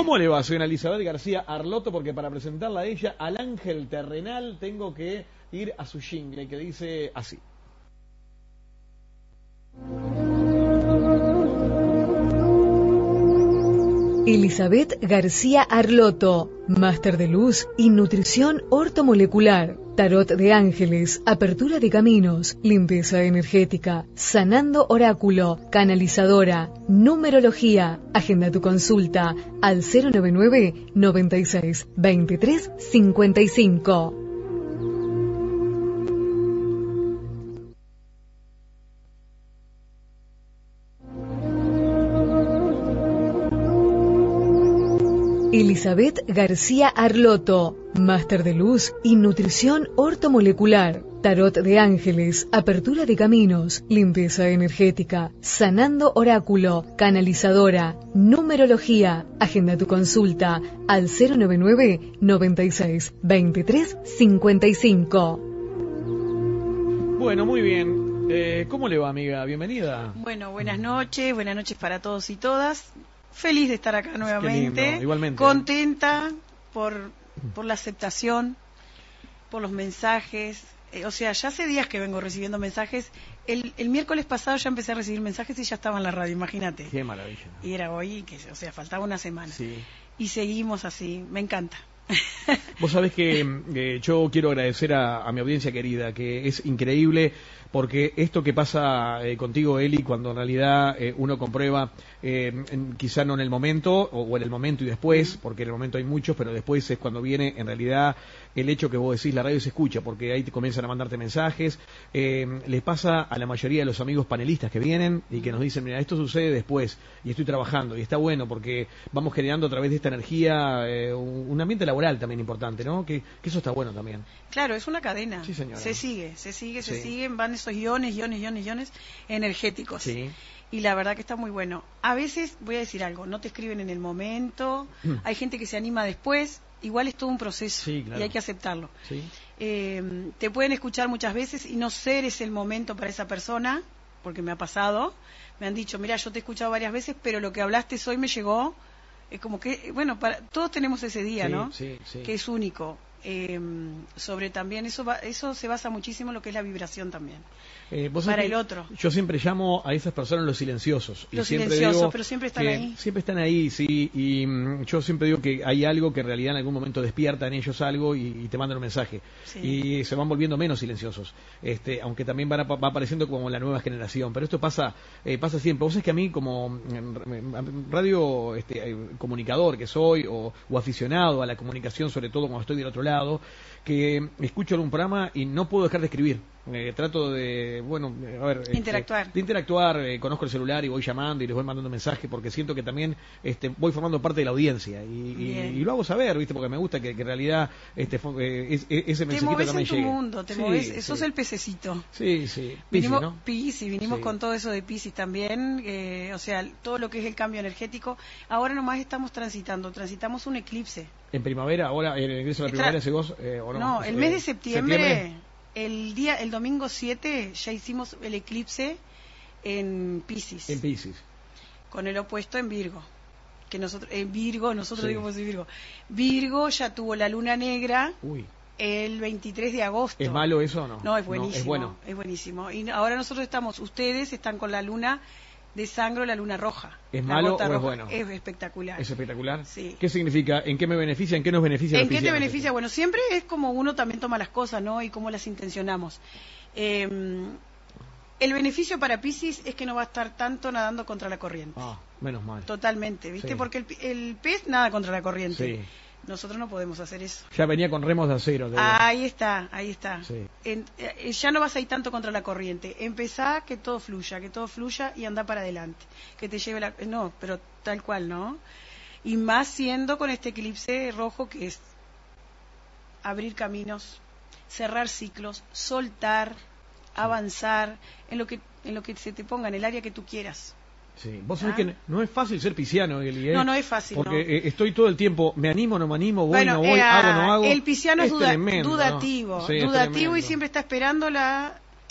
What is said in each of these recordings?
¿Cómo le va, señora Elizabeth García Arloto? Porque para presentarla a ella, al ángel terrenal, tengo que ir a su jingle, que dice así. Elizabeth García Arloto, máster de luz y nutrición ortomolecular, tarot de ángeles, apertura de caminos, limpieza energética, sanando oráculo, canalizadora, numerología. Agenda tu consulta al 099 96 23 55. Elizabeth García Arloto, máster de luz y nutrición ortomolecular, tarot de ángeles, apertura de caminos, limpieza energética, sanando oráculo, canalizadora, numerología. Agenda tu consulta al 099 96 23 55. Bueno, muy bien. ¿Cómo le va, amiga? Bienvenida. Bueno, buenas noches para todos y todas. Feliz de estar acá nuevamente. Lindo, igualmente. Contenta por la aceptación, por los mensajes. O sea, ya hace días que vengo recibiendo mensajes. El miércoles pasado ya empecé a recibir mensajes y ya estaba en la radio, imagínate. Qué maravilla. Y era hoy, o sea, faltaba una semana. Sí. Y seguimos así, me encanta. Vos sabés que yo quiero agradecer a mi audiencia querida, que es increíble, porque esto que pasa contigo, Eli, cuando en realidad uno comprueba, quizá no en el momento, o en el momento y después, porque en el momento hay muchos, pero después es cuando viene en realidad el hecho que vos decís, la radio se escucha, porque ahí te comienzan a mandarte mensajes. Les pasa a la mayoría de los amigos panelistas que vienen y que nos dicen, mira, esto sucede después, y estoy trabajando, y está bueno, porque vamos generando a través de esta energía un ambiente laboral también importante, ¿no? Que eso está bueno también. Claro, es una cadena. Sí, señora. Se siguen, van esos iones energéticos. Sí. Y la verdad que está muy bueno. A veces, voy a decir algo, no te escriben en el momento, hay gente que se anima después, igual es todo un proceso, sí, claro. Y hay que aceptarlo. Sí. Te pueden escuchar muchas veces y no ser ese el momento para esa persona, porque me ha pasado, me han dicho, mira, yo te he escuchado varias veces, pero lo que hablaste hoy me llegó. Es como que, bueno, todos tenemos ese día, sí, ¿no? Sí. Que es único. Sobre también, eso se basa muchísimo en lo que es la vibración también. Para el otro. Yo siempre llamo a esas personas los silenciosos. Los siempre silenciosos, digo pero siempre están ahí. Siempre están ahí, sí. Y yo siempre digo que hay algo que en realidad en algún momento despierta en ellos algo y te mandan un mensaje. Sí. Y se van volviendo menos silenciosos. Aunque también va apareciendo como la nueva generación. Pero esto pasa siempre. Vos sabés que a mí como radio comunicador que soy o aficionado a la comunicación, sobre todo cuando estoy del otro lado, que escucho algún programa y no puedo dejar de escribir. Trato de, interactuar, conozco el celular y voy llamando y les voy mandando mensajes porque siento que también voy formando parte de la audiencia y lo hago saber, ¿viste? Porque me gusta que en realidad ese mensajito también llegue. Te mueves en tu mundo, sos el pececito. Sí. Vinimos con todo eso de Piscis también, o sea, todo lo que es el cambio energético. Ahora nomás estamos transitamos un eclipse. En primavera, ahora en el ingreso de la primavera, ¿segos? ¿O no? No, el mes de septiembre. El domingo 7 ya hicimos el eclipse en Piscis. En Piscis. Con el opuesto en Virgo. Que nosotros digamos Virgo. Virgo ya tuvo la luna negra. Uy. El 23 de agosto. ¿Es malo eso o no? No, es buenísimo. No, es bueno. Es buenísimo. Y ahora ustedes están con la luna de sangre, la luna roja. ¿Es malo o es bueno? Es espectacular. ¿Es espectacular? Sí. ¿Qué significa? ¿En qué me beneficia? ¿En qué nos beneficia? ¿En qué te beneficia? Bueno, siempre es como uno también toma las cosas, ¿no? Y cómo las intencionamos. El beneficio para Piscis es que no va a estar tanto nadando contra la corriente. Ah, menos mal. Totalmente, ¿viste? Sí. Porque el pez nada contra la corriente. Sí. Nosotros no podemos hacer eso. Ya venía con remos de acero. Ahí está. Sí. Ya no vas a ir tanto contra la corriente. Empezá que todo fluya y anda para adelante. Que te lleve No, pero tal cual, ¿no? Y más siendo con este eclipse rojo que es abrir caminos, cerrar ciclos, soltar, avanzar en lo que se te ponga, en el área que tú quieras. Sí. Vos sabés que no es fácil ser pisciano, Eli, No es fácil. Porque estoy todo el tiempo, me animo, no me animo, voy, bueno, no voy, hago, no hago. El pisciano es tremendo, dudativo. ¿no? Sí, dudativo tremendo. Y siempre está esperando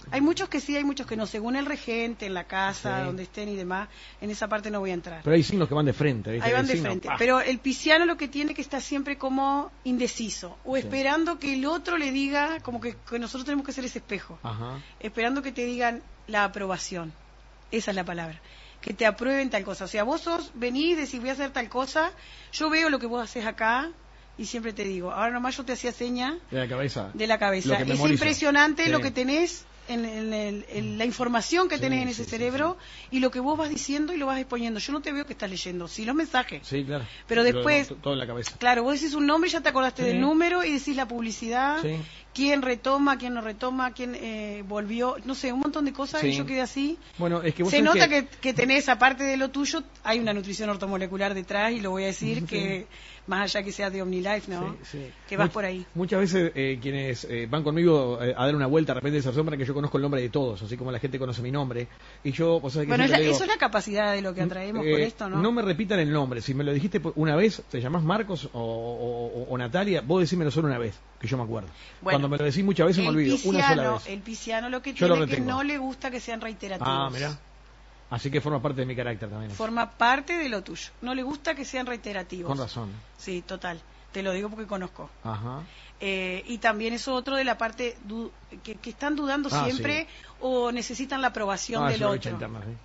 Hay muchos que sí, hay muchos que no, según el regente, en la casa, Sí. donde estén y demás, en esa parte no voy a entrar. Pero hay signos que van de frente, ¿viste? Ahí van Hay de signos, frente. ¡pah! Pero el pisciano lo que tiene que estar siempre como indeciso, o Sí. esperando que el otro le diga, como que nosotros tenemos que ser ese espejo, Ajá. esperando que te digan la aprobación. Esa es la palabra. Que te aprueben tal cosa. O sea, vos venís, decís voy a hacer tal cosa, yo veo lo que vos haces acá y siempre te digo, ahora nomás yo te hacía seña De la cabeza. de la Lo cabeza. que Es memorizo. impresionante Sí. lo que tenés en la información que Sí, tenés en sí, ese sí, cerebro y lo que vos vas diciendo y lo vas exponiendo. Yo no te veo que estás leyendo, sí los mensajes. Sí, claro. Pero después- Todo en la cabeza. Claro, vos decís un nombre y ya te acordaste Sí. del número y decís la publicidad, Sí. quién retoma, quién no retoma, quién volvió, no sé, un montón de cosas Sí. y yo quedé así. Bueno, es que vos Se sabés nota que tenés, aparte de lo tuyo, hay una nutrición ortomolecular detrás y lo voy a decir Sí. que más allá que sea de OmniLife, ¿no? Sí, sí. Que vas por ahí. Muchas veces quienes van conmigo a dar una vuelta, de repente se asombran que yo conozco el nombre de todos, así como la gente conoce mi nombre. Y yo, vos sabés que Bueno, siempre le digo, eso es la capacidad de lo que atraemos con esto, ¿no? No me repitan el nombre. Si me lo dijiste una vez, te llamás Marcos o Natalia, vos decímelo solo una vez, que yo me acuerdo. Bueno, Cuando me lo decís muchas veces me olvido, una sola vez. El pisciano lo que Yo lo tiene es que retengo. no le gusta que sean reiterativos. Ah, mirá. Así que forma parte de mi carácter también. Forma parte de lo tuyo. No le gusta que sean reiterativos. Con razón. Sí, total. Te lo digo porque conozco. Ajá. Y también eso otro de la parte que están dudando siempre o necesitan la aprobación Ah, del es una lucha otro. interna, sí.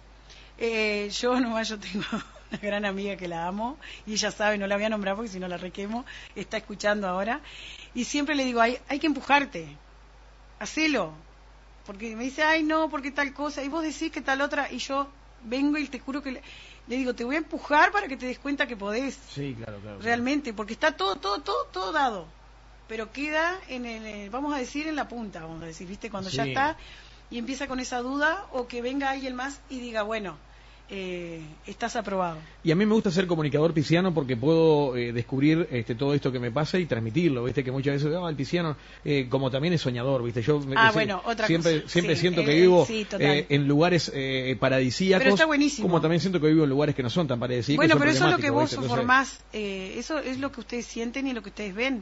Yo tengo una gran amiga que la amo y ella sabe, no la voy a nombrar porque si no la requemo, está escuchando ahora y siempre le digo, hay que empujarte, hacelo, porque me dice, ay no, porque tal cosa, y vos decís que tal otra, y yo vengo y te juro que le digo, te voy a empujar para que te des cuenta que podés, Sí, claro, claro. realmente, porque está todo dado, pero queda vamos a decir en la punta, vamos a decir, viste, cuando ya Sí. está y empieza con esa duda o que venga alguien más y diga, bueno, estás aprobado. Y a mí me gusta ser comunicador pisciano porque puedo descubrir todo esto que me pasa y transmitirlo, viste, que muchas veces el pisciano como también es soñador, viste, yo Bueno, otra siempre cosa. siempre Sí, siento que vivo sí, total. en lugares paradisíacos, Pero está buenísimo. como también siento que vivo en lugares que no son tan paradisíacos. Bueno, son pero eso es lo que vos problemáticos, ¿viste? Entonces, formás, eso es lo que ustedes sienten y lo que ustedes ven.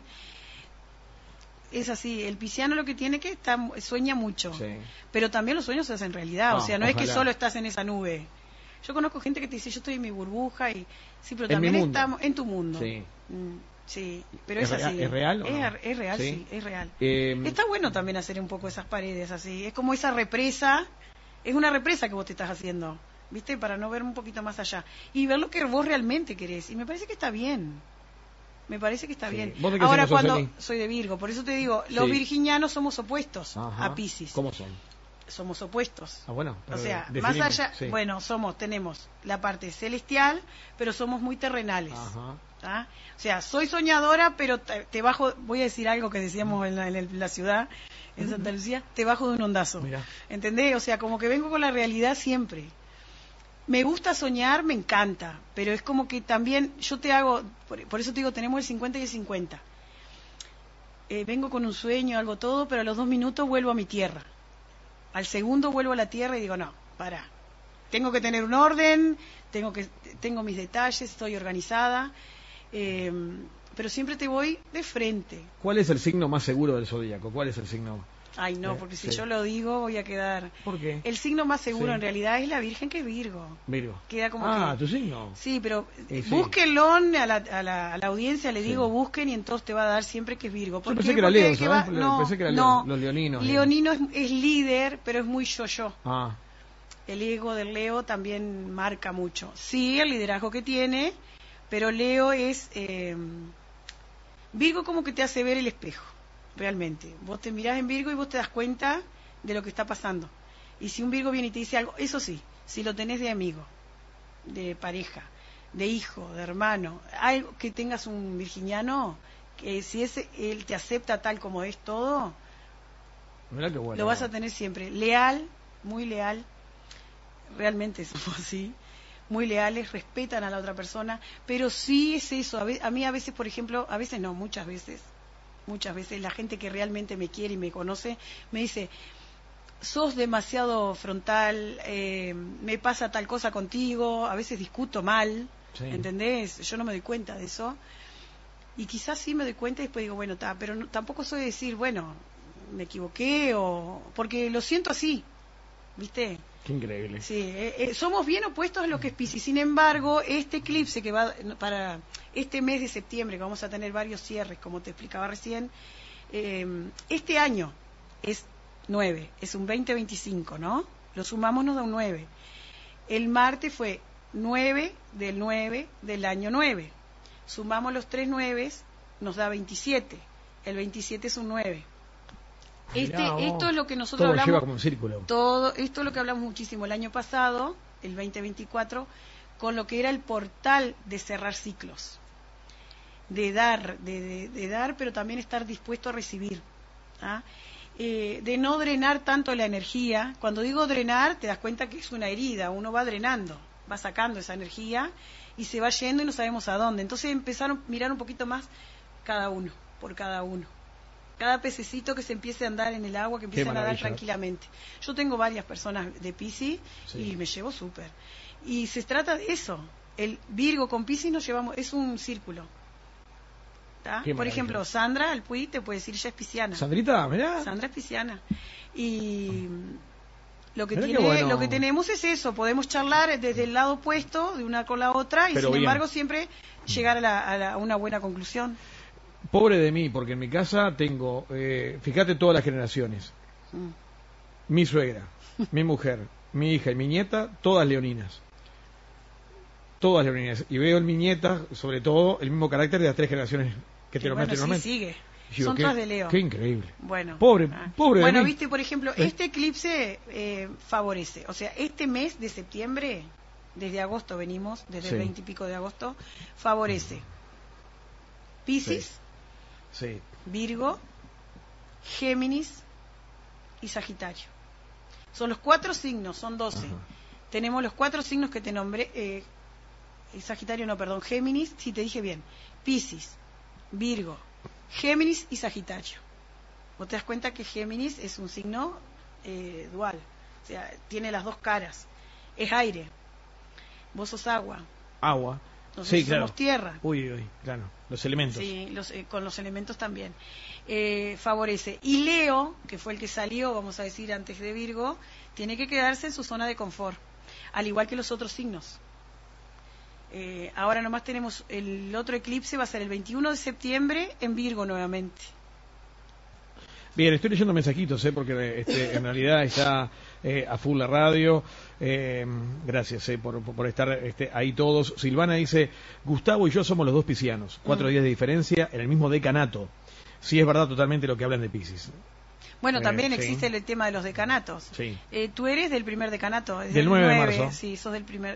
Es así, el pisciano lo que tiene que sueña mucho, Sí. pero también los sueños se hacen realidad, o sea, no es que ojalá. solo estás en esa nube. Yo conozco gente que te dice, yo estoy en mi burbuja y sí, pero En también mi mundo. estamos en tu mundo. Sí. Sí, pero ¿Es es así. real- es real o no? Es real, Sí. sí, es real. Eh, Está bueno también hacer un poco esas paredes así, es como esa represa, es una represa que vos te estás haciendo, ¿viste? Para no ver un poquito más allá y ver lo que vos realmente querés, y me parece que está bien. Me parece que está Sí. bien. ¿Vos de qué Ahora, signo sos, cuando Eli? soy de Virgo, por eso te digo, los Sí. virginianos somos opuestos Ajá. a Piscis. ¿Cómo son? Somos opuestos. Ah, bueno. O pero sea, más definime, allá, sí. bueno, tenemos la parte celestial, pero somos muy terrenales. Ajá. ¿tá? O sea, soy soñadora, pero te bajo, voy a decir algo que decíamos en la ciudad, en Santa Lucía, te bajo de un ondazo. Mirá. ¿Entendés? O sea, como que vengo con la realidad siempre. Me gusta soñar, me encanta, pero es como que también yo te hago, por eso te digo, tenemos el 50 y el 50. Vengo con un sueño, algo todo, pero a los 2 minutos vuelvo a mi tierra. Al segundo vuelvo a la tierra y digo, no, pará. Tengo que tener un orden, tengo mis detalles, estoy organizada, pero siempre te voy de frente. ¿Cuál es el signo más seguro del zodíaco? ¿Cuál es el signo? Ay, no, porque si sí. yo lo digo voy a quedar... ¿Por qué? El signo más seguro Sí. en realidad es la Virgen, que es Virgo. Virgo. Queda como que... ¿tu signo? Sí, pero Sí. búsquenlo a la audiencia, le Sí. digo, busquen y entonces te va a dar siempre que es Virgo. Yo ¿Por pensé qué? que era Porque Leo, el que ¿sabes? no, Pensé que era no. los leoninos. Leonino es líder, pero es muy yo-yo. Ah, El ego del Leo también marca mucho. Sí, el liderazgo que tiene, pero Leo es... Virgo como que te hace ver el espejo, realmente. Vos te mirás en Virgo y vos te das cuenta de lo que está pasando. Y si un Virgo viene y te dice algo, eso sí, si lo tenés de amigo, de pareja, de hijo, de hermano, algo que tengas un virginiano, que si él te acepta tal como es todo, mirá qué bueno. lo vas a tener siempre. Leal, muy leal, realmente somos así, muy leales, respetan a la otra persona, pero sí es eso. A mí a veces, por ejemplo, a veces no, muchas veces, la gente que realmente me quiere y me conoce, me dice, sos demasiado frontal, me pasa tal cosa contigo, a veces discuto mal, Sí. ¿entendés? Yo no me doy cuenta de eso, y quizás sí me doy cuenta y después digo, bueno, pero tampoco soy de decir, bueno, me equivoqué o porque lo siento así, ¿viste? Qué increíble. Sí, somos bien opuestos a lo que es Piscis. Sin embargo, este eclipse que va para este mes de septiembre, que vamos a tener varios cierres, como te explicaba recién, este año es 9, es un 20-25, ¿no? Lo sumamos, nos da un 9. El martes fue 9 del año 9. Sumamos los 3 9, nos da 27. El 27 es un 9. Esto es lo que nosotros hablamos. Todo lleva como un círculo. Todo, esto es lo que hablamos muchísimo el año pasado, el 2024, con lo que era el portal de cerrar ciclos. De dar, de dar, pero también estar dispuesto a recibir. ¿Ah? De no drenar tanto la energía. Cuando digo drenar, te das cuenta que es una herida, uno va drenando, va sacando esa energía y se va yendo y no sabemos a dónde. Entonces empezaron a mirar un poquito más cada uno, por cada uno. Cada pececito que se empiece a andar en el agua, que empiece a nadar tranquilamente. Yo tengo varias personas de Piscis y me llevo súper. Y se trata de eso. El Virgo con Piscis nos llevamos, es un círculo. Por ejemplo, Sandra Alpuy te puede decir, ella es pisciana. Sandrita, mirá. Sandra es pisciana. Y lo que lo que tenemos es eso, podemos charlar desde el lado opuesto, de una con la otra, y sin embargo siempre llegar a una buena conclusión. Pobre de mí, porque en mi casa tengo, fíjate todas las generaciones. Mi suegra, mi mujer, mi hija y mi nieta, todas leoninas. Todas leoninas. Y veo en mi nieta, sobre todo, el mismo carácter de las 3 generaciones que te nombré anteriormente. Sí, sigue. Digo, son todas de Leo. Qué increíble. Bueno, pobre de mí. Viste, por ejemplo, este eclipse favorece. O sea, este mes de septiembre, desde agosto venimos, desde el 20 y pico de agosto, favorece Piscis, Virgo, Géminis y Sagitario. Son los 4 signos, son 12. Ajá. Tenemos los 4 signos que te nombré. Sagitario no, perdón, Géminis, si te dije bien. Piscis, Virgo, Géminis y Sagitario. Vos te das cuenta que Géminis es un signo dual, o sea, tiene las 2 caras. Es aire, vos sos agua. Agua. Nosotros somos tierra. Uy, claro, los elementos. Sí, con los elementos también. Favorece. Y Leo, que fue el que salió, vamos a decir, antes de Virgo, tiene que quedarse en su zona de confort, al igual que los otros signos. Ahora nomás tenemos el otro eclipse, va a ser el 21 de septiembre en Virgo nuevamente. Bien, estoy leyendo mensajitos, porque en realidad está a full la radio. Gracias por estar ahí todos. Silvana dice, Gustavo y yo somos los 2 piscianos, 4 días de diferencia en el mismo decanato. Sí, es verdad totalmente lo que hablan de Piscis. Bueno, también existe el tema de los decanatos. Sí. Tú eres del primer decanato. Del 9 de marzo. Sí, sos del primer...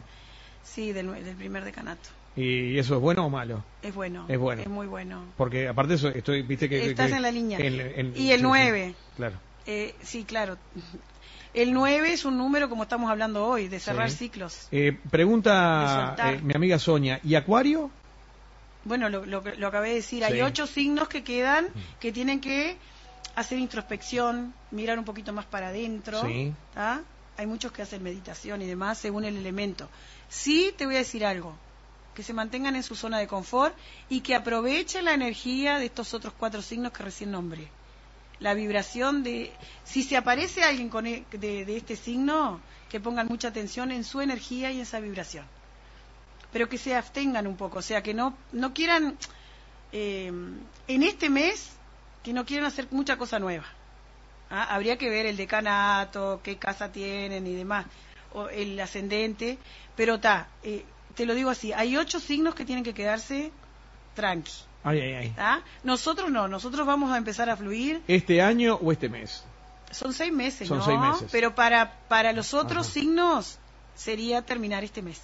del primer decanato. ¿Y eso es bueno o malo? Es bueno. Es bueno. Es muy bueno. Porque aparte eso, viste que... Estás en la línea. Y el 9. Sí, claro. Sí, claro. El 9 es un número, como estamos hablando hoy, de cerrar ciclos. Pregunta mi amiga Sonia, ¿y Acuario? Bueno, lo acabé de decir. Hay 8 signos que quedan, que tienen que hacer introspección, mirar un poquito más para adentro. Sí. Hay muchos que hacen meditación y demás según el elemento. Sí, te voy a decir algo, que se mantengan en su zona de confort y que aprovechen la energía de estos otros 4 signos que recién nombré. La vibración de... Si se aparece alguien de este signo, que pongan mucha atención en su energía y en esa vibración. Pero que se abstengan un poco, o sea, que no quieran, en este mes, que no quieran hacer mucha cosa nueva. Habría que ver el decanato, qué casa tienen y demás, o el ascendente, pero te lo digo así, hay 8 signos que tienen que quedarse tranqui. Nosotros no, nosotros vamos a empezar a fluir. ¿Este año o este mes? Son 6 meses, Son 6 meses. Pero para los otros signos sería terminar este mes.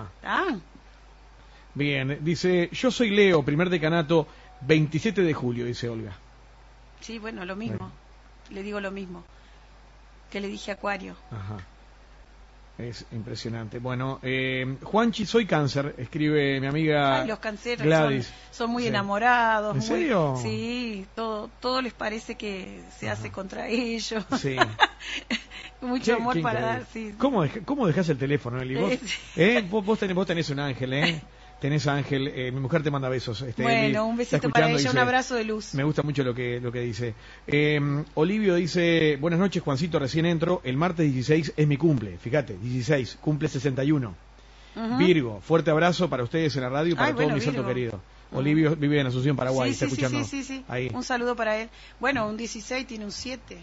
Bien, dice, yo soy Leo, primer decanato, 27 de julio, dice Olga. Sí, bueno, lo mismo. Le digo lo mismo que le dije a Acuario. Es impresionante. Bueno, Juanchi, soy cáncer, escribe mi amiga los canceros Gladys. Son muy enamorados. ¿En serio? Sí, todo les parece que se hace contra ellos. Sí. Mucho amor para dar. Sí. ¿Cómo dejás el teléfono, Eli? Vos tenés un ángel, tenés a Ángel, mi mujer te manda besos. Bueno, Eli, un besito está para ella, dice, un abrazo de luz. Me gusta mucho lo que dice. Olivio dice, buenas noches Juancito, recién entro, el martes 16 es mi cumple, fíjate, 16, cumple 61. Virgo, fuerte abrazo para ustedes en la radio y para todo mi santo querido. Olivio vive en Asunción, Paraguay, está escuchando. Sí. Ahí. Un saludo para él. Bueno, un 16 tiene un 7.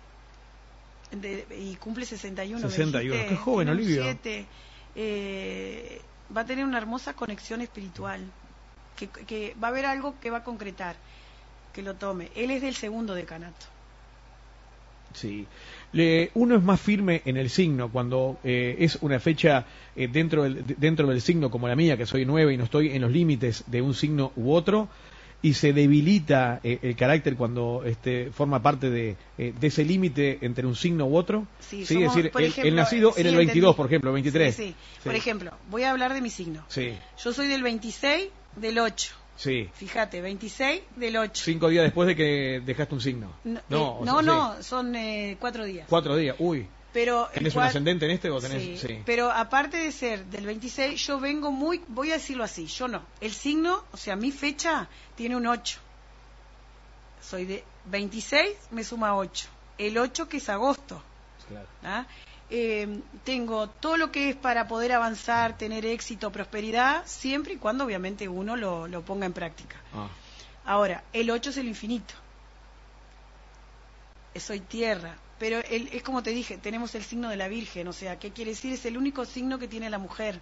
Y cumple 61. 61, qué joven, Olivio. 7. Va a tener una hermosa conexión espiritual. Que va a haber algo que va a concretar. Que lo tome. Él es del segundo decanato. Sí. Uno es más firme en el signo cuando es una fecha dentro del signo como la mía, que soy 9 y no estoy en los límites de un signo u otro, y se debilita el carácter cuando forma parte de ese límite entre un signo u otro. Sí, es decir, ejemplo, el nacido en el 22, por ejemplo, 23. Sí. Por ejemplo, voy a hablar de mi signo. Sí. Yo soy del 26 del 8. Sí. Fíjate, 26 del 8. 5 días después de que dejaste un signo. No, son 4 días. 4 días, uy. Pero ¿Tenés un ascendente en este o tenés...? Sí. Pero aparte de ser del 26, yo vengo voy a decirlo así, yo no. El signo, o sea, mi fecha tiene un 8. Soy de 26, me suma 8. El 8 que es agosto. Claro. ¿Ah? Tengo todo lo que es para poder avanzar, tener éxito, prosperidad, siempre y cuando obviamente uno lo ponga en práctica. Ahora, el 8 es el infinito. Soy tierra, pero es como te dije, tenemos el signo de la Virgen, o sea, ¿qué quiere decir? Es el único signo que tiene la mujer.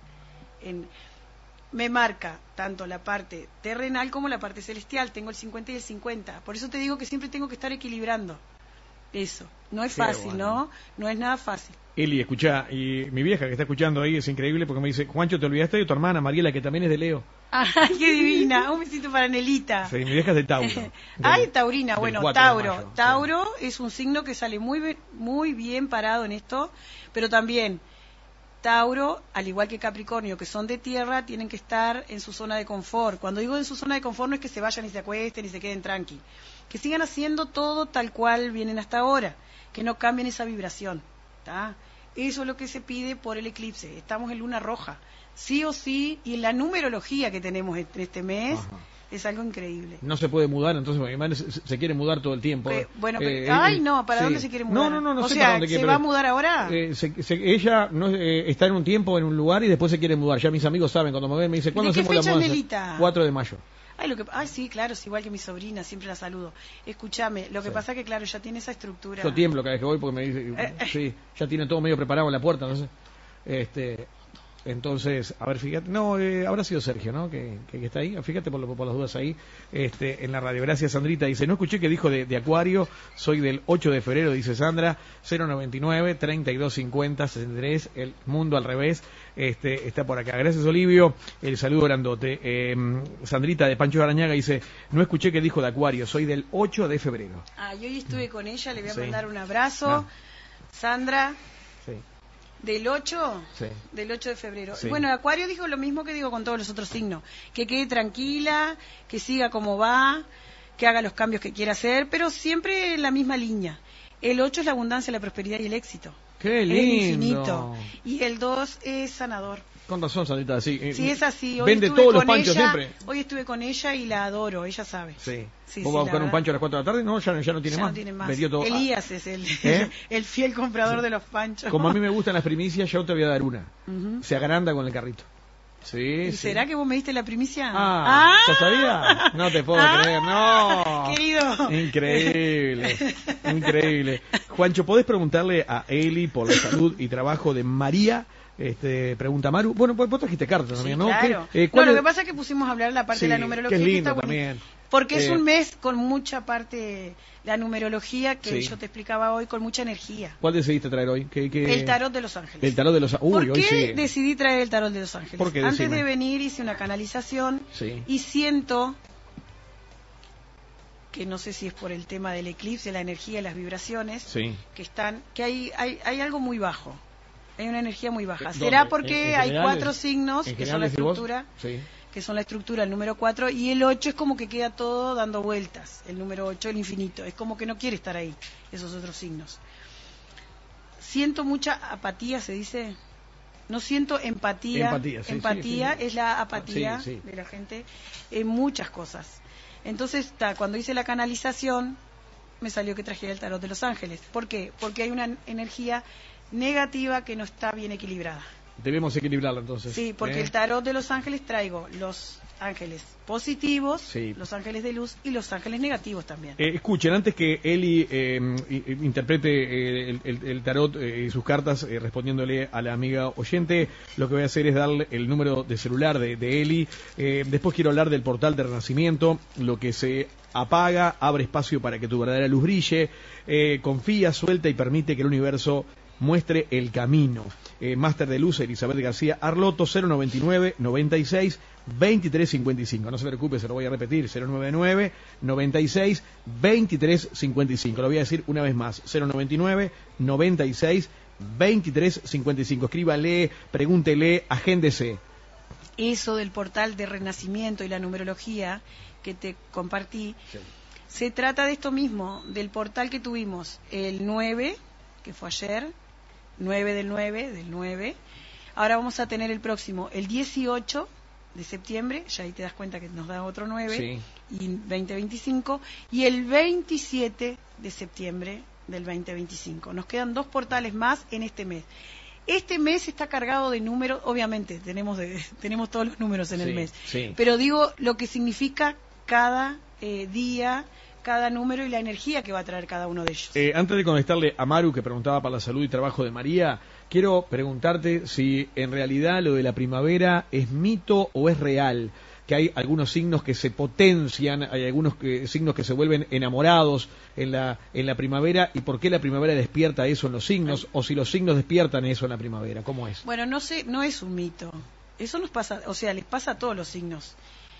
Me marca tanto la parte terrenal como la parte celestial, tengo el 50 y el 50, por eso te digo que siempre tengo que estar equilibrando eso. No es fácil, bueno. No es nada fácil. Eli, escuchá, y mi vieja que está escuchando ahí es increíble porque me dice, Juancho, te olvidaste de tu hermana Mariela, que también es de Leo. ¡Ay, qué divina! Un besito para Nelita. Sí, mi vieja es de Tauro. Ay, taurina, bueno, Tauro. Tauro es un signo que sale muy bien parado en esto, pero también Tauro, al igual que Capricornio, que son de tierra, tienen que estar en su zona de confort. Cuando digo en su zona de confort no es que se vayan y se acuesten y se queden tranqui, que sigan haciendo todo tal cual vienen hasta ahora, que no cambien esa vibración, ¿tá? Eso es lo que se pide por el eclipse. Estamos en luna roja, sí o sí, y en la numerología que tenemos este mes. Ajá. Es algo increíble. No se puede mudar, entonces mi madre se quiere mudar todo el tiempo. ¿Para dónde se quiere mudar? No o sé sea, para dónde quiere, ¿se va a mudar ahora? Ella está en un tiempo, en un lugar, y después se quiere mudar. Ya mis amigos saben, cuando me ven me dicen, ¿cuándo hacemos la mudanza? 4 de mayo. Sí, claro, es igual que mi sobrina, siempre la saludo. Escúchame, lo que pasa que, claro, ya tiene esa estructura. Yo tiemblo cada vez que voy porque me dice, sí, ya tiene todo medio preparado en la puerta, no sé. Entonces, a ver, fíjate, habrá sido Sergio, ¿no? Que está ahí, fíjate por las dudas ahí, en la radio. Gracias, Sandrita. Dice, no escuché que dijo de Acuario, soy del 8 de febrero, dice Sandra, 099 3250 63, el mundo al revés, está por acá. Gracias, Olivio, el saludo grandote. Sandrita de Pancho Arañaga dice, no escuché que dijo de Acuario, soy del 8 de febrero. Yo hoy estuve con ella, le voy a mandar un abrazo. Sandra. Sí. ¿Del 8? Sí. Del 8 de febrero. Sí. Bueno, Acuario dijo lo mismo que digo con todos los otros signos. Que quede tranquila, que siga como va, que haga los cambios que quiera hacer, pero siempre en la misma línea. El 8 es la abundancia, la prosperidad y el éxito. ¡Qué lindo! El infinito. Y el 2 es sanador. Con razón, Sandrita, sí. Sí, es así. Hoy vende todos los panchos siempre. Hoy estuve con ella y la adoro, ella sabe. Sí. ¿Vos vas a buscar un pancho a las 4 de la tarde? No, ya no tiene más. No tiene más. Vendió todo. Elías es el fiel comprador de los panchos. Como a mí me gustan las primicias, yo te voy a dar una. Se agranda con el carrito. Sí, ¿Y será que vos me diste la primicia? ¿Ya sabía? No te puedo creer, no. Querido. Increíble. Juancho, ¿podés preguntarle a Eli por la salud y trabajo de María? Pregunta Maru. Bueno, vos trajiste cartas también, ¿no? Claro. Lo que pasa es que pusimos a hablar la parte de la numerología. Que es lindo está también. Porque es un mes con mucha parte, la numerología que yo te explicaba hoy, con mucha energía. ¿Cuál decidiste traer hoy? El tarot de los ángeles. El tarot de los ángeles. ¿Por qué decidí traer el tarot de los ángeles? ¿Por qué? Antes de venir hice una canalización y siento que no sé si es por el tema del eclipse, la energía y las vibraciones, que hay algo muy bajo. Hay una energía muy baja. ¿Será porque hay 4 signos que son la estructura? Que son la estructura, el número 4, y el 8 es como que queda todo dando vueltas, el número 8, el infinito, es como que no quiere estar ahí, esos otros signos. Siento mucha apatía, se dice, No siento empatía. Empatía es la apatía de la gente en muchas cosas. Entonces, cuando hice la canalización, me salió que trajera el tarot de los ángeles. ¿Por qué? Porque hay una energía negativa que no está bien equilibrada. Debemos equilibrarla entonces. Sí, porque el tarot de los ángeles traigo los ángeles positivos, los ángeles de luz y los ángeles negativos también. Escuchen, antes que Eli interprete el tarot y sus cartas respondiéndole a la amiga oyente, lo que voy a hacer es darle el número de celular de Eli. Después quiero hablar del portal de renacimiento, lo que se apaga, abre espacio para que tu verdadera luz brille, confía, suelta y permite que el universo muestre el camino. Máster de Luz, Elizabeth García Arloto, 099 96 23 55. No se preocupe, se lo voy a repetir, 099 96 23 55. Lo voy a decir una vez más, 099 96 23 55. Escríbale, pregúntele, agéndese. Eso del portal de renacimiento y la numerología que te compartí, se trata de esto mismo, del portal que tuvimos el 9, que fue ayer, 9 del 9 del 9. Ahora vamos a tener el próximo, el 18 de septiembre, ya ahí te das cuenta que nos da otro 9, y 2025, y el 27 de septiembre del 2025. Nos quedan 2 portales más en este mes. Este mes está cargado de números, obviamente tenemos todos los números en el mes, pero digo lo que significa cada día, cada número y la energía que va a traer cada uno de ellos. Antes de conectarle a Maru, que preguntaba para la salud y trabajo de María, quiero preguntarte si en realidad lo de la primavera es mito o es real, que hay algunos signos que se potencian, hay algunos signos que se vuelven enamorados en la primavera, y por qué la primavera despierta eso en los signos, o si los signos despiertan eso en la primavera, ¿cómo es? Bueno, no sé, no es un mito, eso nos pasa, o sea, les pasa a todos los signos.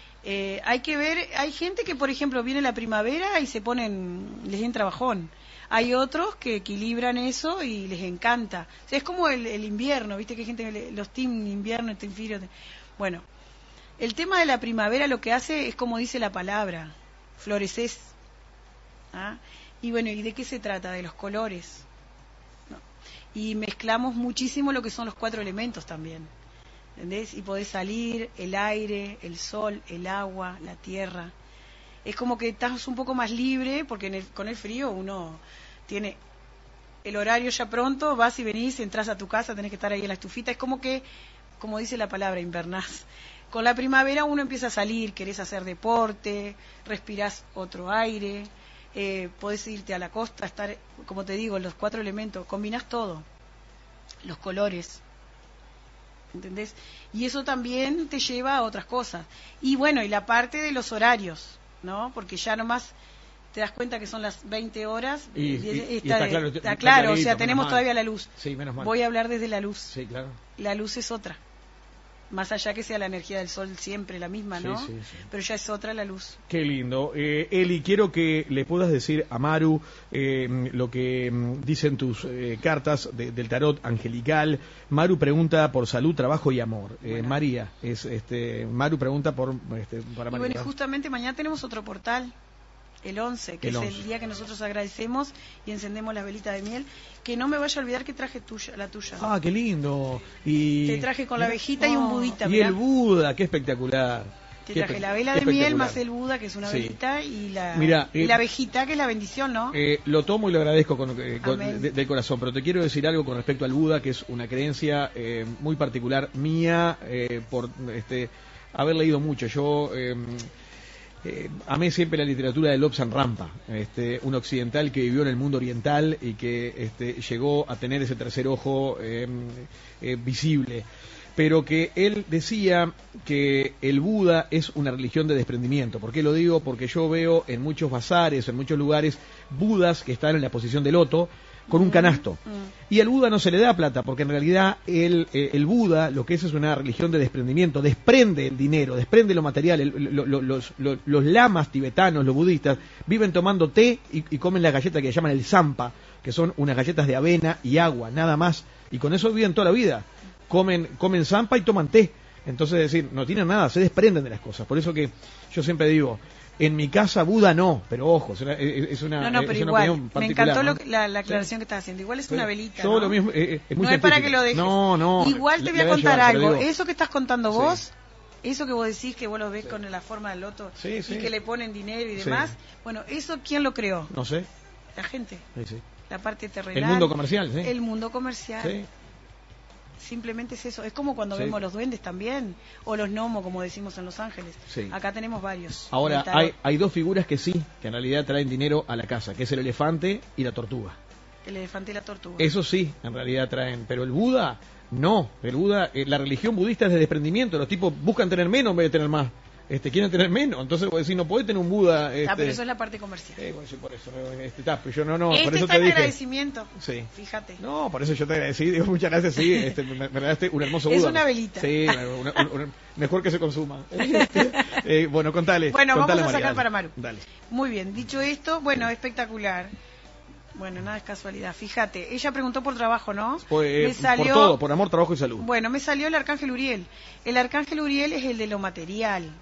Hay que ver, hay gente que por ejemplo viene la primavera y les entra bajón, hay otros que equilibran eso y les encanta, o sea, es como el invierno, viste que hay gente, los team invierno, team frío, bueno, el tema de la primavera lo que hace es como dice la palabra, floreces, ¿ah? Y bueno, ¿y de qué se trata? De los colores, ¿no? Y mezclamos muchísimo lo que son los 4 elementos también, ¿entendés? Y podés salir, el aire, el sol, el agua, la tierra. Es como que estás un poco más libre, porque con el frío uno tiene el horario ya pronto, vas y venís, entras a tu casa, tenés que estar ahí en la estufita. Es como que, como dice la palabra, invernás. Con la primavera uno empieza a salir, querés hacer deporte, respirás otro aire, podés irte a la costa, estar, como te digo, los 4 elementos, combinás todo, los colores. ¿Entendés? Y eso también te lleva a otras cosas. Y bueno, y la parte de los horarios, ¿no? Porque ya nomás te das cuenta que son las 20 horas. Está claro, o sea, tenemos todavía la luz. Sí, menos mal. Voy a hablar desde la luz. Sí, claro. La luz es otra. Más allá que sea la energía del sol siempre la misma, ¿no? Sí. Pero ya es otra la luz. Qué lindo. Eli, quiero que le puedas decir a Maru lo que dicen tus cartas del tarot angelical. Maru pregunta por salud, trabajo y amor. Bueno. María, Maru pregunta para María. Y bueno, justamente mañana tenemos otro portal, el 11, que es el día que nosotros agradecemos y encendemos las velitas de miel. Que no me vaya a olvidar que traje la tuya. Ah, qué lindo. Y te traje con la abejita y un budita. Y mirá. El Buda, qué espectacular. Te traje la vela de miel más el Buda, que es una velita, y la abejita, que es la bendición, ¿no? Lo tomo y lo agradezco del corazón, pero te quiero decir algo con respecto al Buda, que es una creencia muy particular mía, por haber leído mucho. Yo amé siempre la literatura de Lobsang Rampa, un occidental que vivió en el mundo oriental y que llegó a tener ese tercer ojo visible, pero que él decía que el Buda es una religión de desprendimiento. ¿Por qué lo digo? Porque yo veo en muchos bazares, en muchos lugares, Budas que están en la posición de loto, con un canasto. Y al Buda no se le da plata, porque en realidad el Buda lo que es una religión de desprendimiento, desprende el dinero, desprende lo material. Los lamas tibetanos, los budistas, viven tomando té y comen la galleta que llaman el zampa, que son unas galletas de avena y agua, nada más. Y con eso viven toda la vida. Comen zampa y toman té. Entonces, es decir, no tienen nada, se desprenden de las cosas. Por eso que yo siempre digo, en mi casa Buda no, pero ojo, es una pero es igual, una opinión particular. me encantó ¿no? la aclaración que estás haciendo. Igual es una velita, Yo ¿no? lo mismo, es muy no es para científica. que lo dejes. No. Igual te voy a la contar llevar, pero algo. digo, Eso que estás contando vos, eso que vos decís que vos lo ves Sí. con la forma del loto Sí, y sí. que le ponen dinero y Sí. demás, bueno, eso ¿quién lo creó? No sé. La gente. Sí. La parte terrenal. El mundo comercial, sí. El mundo comercial. Sí. Simplemente es eso. Es como cuando Sí. vemos los duendes también, o los gnomos, como decimos en Los Ángeles. Sí. Acá tenemos varios. Ahora, El tarot, hay dos figuras que sí, que en realidad traen dinero a la casa, que es el elefante y la tortuga. el elefante y la tortuga. Eso sí, en realidad traen, pero el Buda, no. El Buda, la religión budista es de desprendimiento, los tipos buscan tener menos en vez de tener más. Quieren tener menos, entonces vos decís, no podés tener un Buda. Pero eso es la parte comercial. Bueno, sí, por eso, pero yo no, por Este eso está te en dije. agradecimiento. Sí. Fíjate. No, por eso yo te agradecí, digo, muchas gracias, sí, me regalaste un hermoso Es Buda. una velita. Sí, mejor que se consuma. Bueno, contale. Bueno, contale, vamos a María, sacar para Maru. Dale. Muy bien, dicho esto, bueno, espectacular. Bueno, nada es casualidad. Fíjate, ella preguntó por trabajo, ¿no? Me salió, por todo, por amor, trabajo y salud. Bueno, me salió el Arcángel Uriel. El Arcángel Uriel es el de lo material.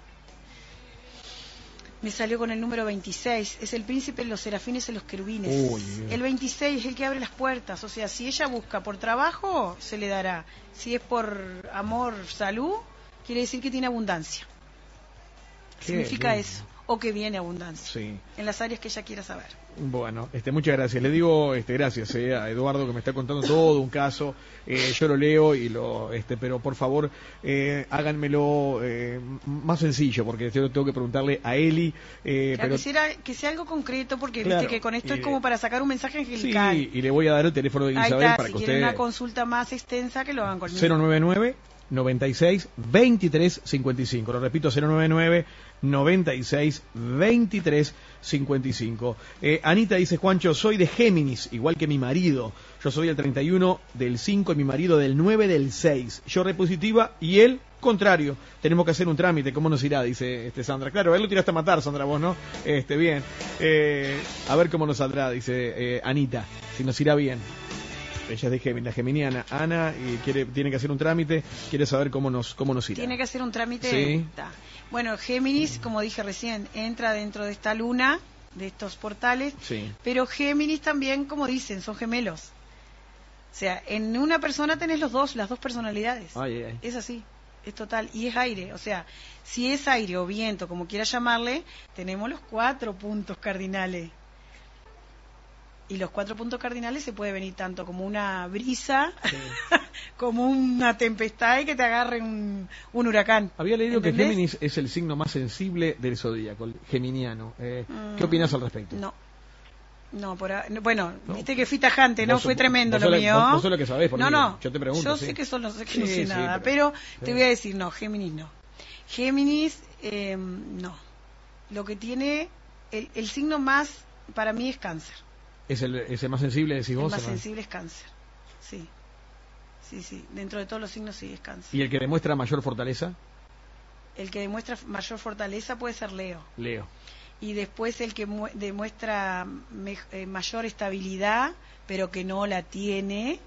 Me salió con el número 26. Es el príncipe de los serafines y los querubines. Uy. El 26 es el que abre las puertas. O sea, si ella busca por trabajo, se le dará. Si es por amor, salud, quiere decir que tiene abundancia. Significa lindo. eso. O que viene abundancia. Sí. En las áreas que ella quiera saber. Bueno, muchas gracias. Le digo gracias a Eduardo que me está contando todo un caso. Yo lo leo y pero por favor háganmelo más sencillo porque yo tengo que preguntarle a Eli. Claro, pero que sea algo concreto porque Claro, viste que con esto y es como para sacar un mensaje angelical. sí, y le voy a dar el teléfono de Ahí Isabel está, para si que quieren usted una consulta más extensa que lo hagan conmigo. 099 96 23 55. Lo repito, 099 96 23 55. Anita dice, Juancho, soy de Géminis, igual que mi marido. Yo soy el 31 del 5 y mi marido del 9 del 6. Yo repositiva y él contrario. Tenemos que hacer un trámite, ¿cómo nos irá? Dice Sandra. Claro, él lo tiraste a matar, Sandra, vos, ¿no? Bien. A ver cómo nos saldrá, dice Anita, si nos irá bien. Ella es de Géminis, la geminiana, Ana, y tiene que hacer un trámite, quiere saber cómo nos irá. Tiene que hacer un trámite. Sí. Está. Bueno, Géminis, como dije recién, entra dentro de esta luna, de estos portales, Sí. pero Géminis también, como dicen, son gemelos. O sea, en una persona tenés las dos personalidades. Ay. Es así, es total, y es aire. O sea, si es aire o viento, como quieras llamarle, tenemos los 4 puntos cardinales. Y los 4 puntos cardinales se puede venir tanto como una brisa, Sí. como una tempestad y que te agarre un huracán. Había leído ¿Entendés? que Géminis es el signo más sensible del zodíaco, el geminiano. ¿Qué opinas al respecto? No, bueno, viste que fui tajante, ¿no? Fue tremendo lo mío. Vos sos lo que sabés, porque No, yo te pregunto. yo sí. sé que no sé Sí, nada, sí, pero sí. te voy a decir, no, Géminis no. Géminis, no. Lo que tiene, el signo más, para mí es Cáncer. ¿Es el más sensible, decís El vos? más ¿no? sensible es Cáncer, sí. Sí, dentro de todos los signos sí es Cáncer. ¿Y el que demuestra mayor fortaleza? El que demuestra mayor fortaleza puede ser Leo. Leo. Y después el que demuestra mayor estabilidad, pero que no la tiene,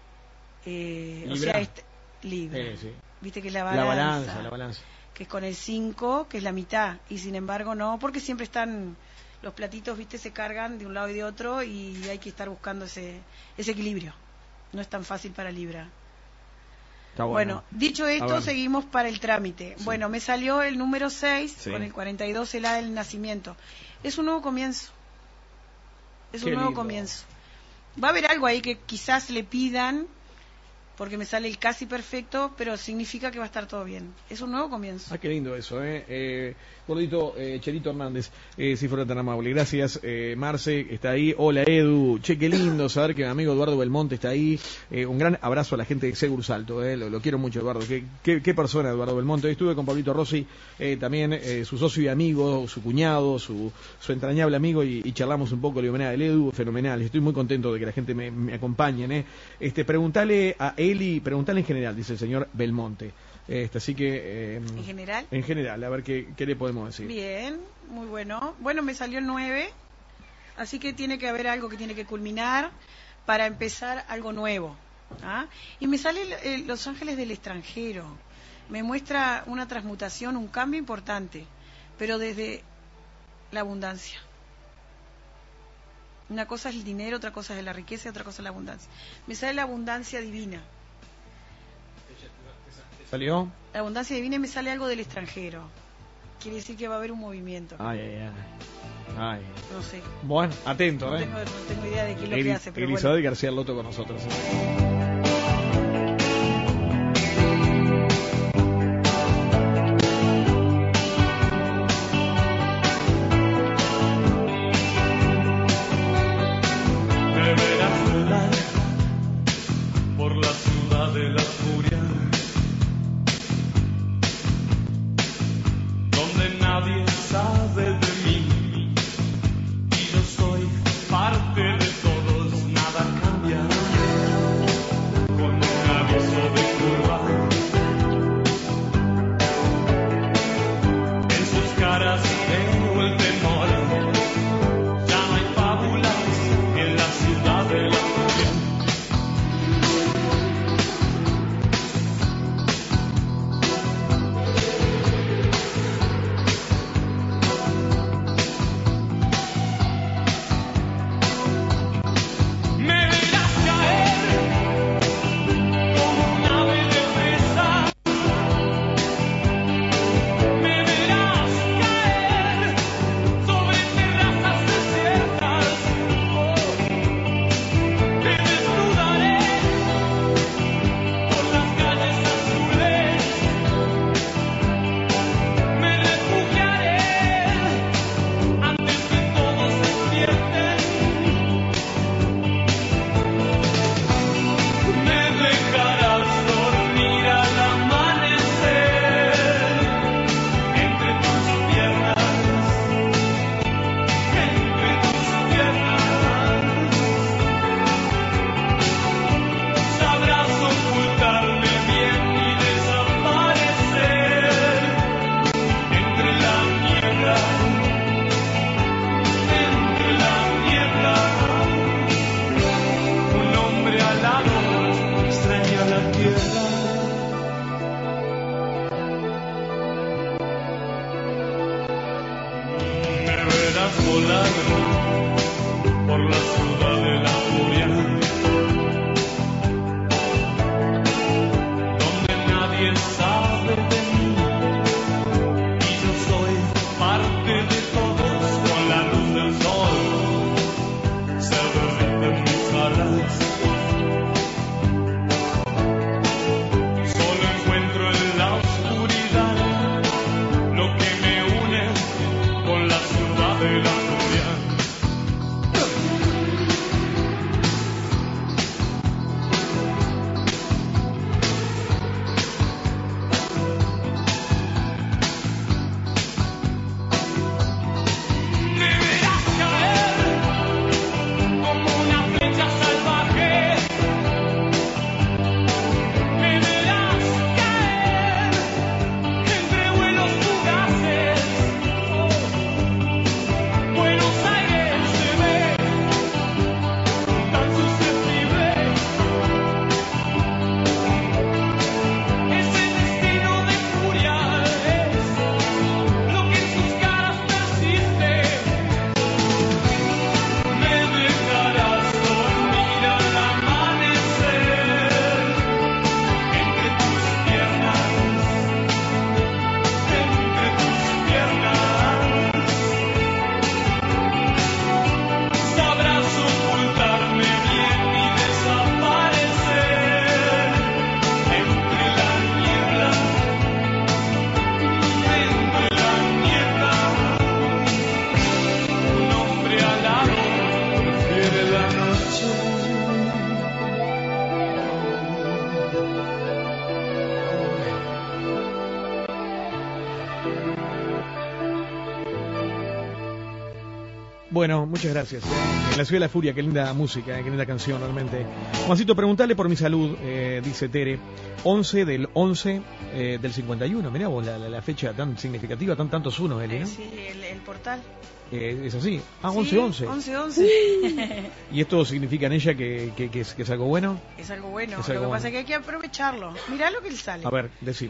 o sea, Libra. Sí. Viste que es la La balanza, balanza. que es con el 5, que es la mitad, y sin embargo no, porque siempre están los platitos, viste, se cargan de un lado y de otro, y hay que estar buscando ese equilibrio. No es tan fácil para Libra. Está Bueno, dicho esto, seguimos para el trámite. Sí. Bueno, me salió el número 6, Sí. con el 42, el A del nacimiento. Es un nuevo comienzo. Es Qué un nuevo lindo. comienzo. Va a haber algo ahí que quizás le pidan, porque me sale el casi perfecto, pero significa que va a estar todo bien. Es un nuevo comienzo. Ah, qué lindo eso, Gordito, Cherito Hernández, si fuera tan amable. Gracias, Marce, está ahí. Hola, Edu. Che, qué lindo saber que mi amigo Eduardo Belmonte está ahí. Un gran abrazo a la gente de Segur Salto, lo quiero mucho, Eduardo. Qué persona, Eduardo Belmonte. Hoy estuve con Pablito Rossi, también su socio y amigo, su cuñado, su entrañable amigo, y charlamos un poco de la homenaje del Edu. Fenomenal. Estoy muy contento de que la gente me acompañe. Preguntale a Eli, preguntale en general, dice el señor Belmonte. Así que ¿En general? en general, a ver qué le podemos decir. Bien, muy bueno. Bueno, me salió el 9, así que tiene que haber algo que tiene que culminar para empezar algo nuevo. ¿Ah? Y me sale Los Ángeles del extranjero. me muestra una transmutación, un cambio importante, pero desde la abundancia. Una cosa es el dinero, otra cosa es la riqueza y otra cosa es la abundancia. Me sale la abundancia divina. ¿Salió? La abundancia divina y me sale algo del extranjero. Quiere decir que va a haber un movimiento. Ay. No sé. Bueno, atento, No tengo idea de qué es lo que hace, pero Elizabeth García Loto con nosotros. Por la ciudad de la furia, donde nadie sabe de mí y yo soy parte de todos, nada cambia, con un aviso de curva en sus caras veo el temor, ya no hay fábulas en la ciudad de la furia. Por la ciudad de la furia, donde nadie sabe de mí y yo soy parte de todos, con la luz del sol se derriten mis alas, solo encuentro en la oscuridad lo que me une con la ciudad de la furia. Bueno, muchas gracias. En la ciudad de la furia, qué linda música, qué linda canción realmente. Juancito, preguntale por mi salud, dice Tere. 11 del 11 del 51. Mirá vos la fecha tan significativa, tantos unos, Eli, ¿no? Sí, el portal. Es así. Ah, sí, 11-11. 11-11. ¿Y esto significa en ella que es algo bueno? Es algo bueno. Es Lo algo que pasa bueno. es que hay que aprovecharlo. Mirá lo que le sale. A ver, decime.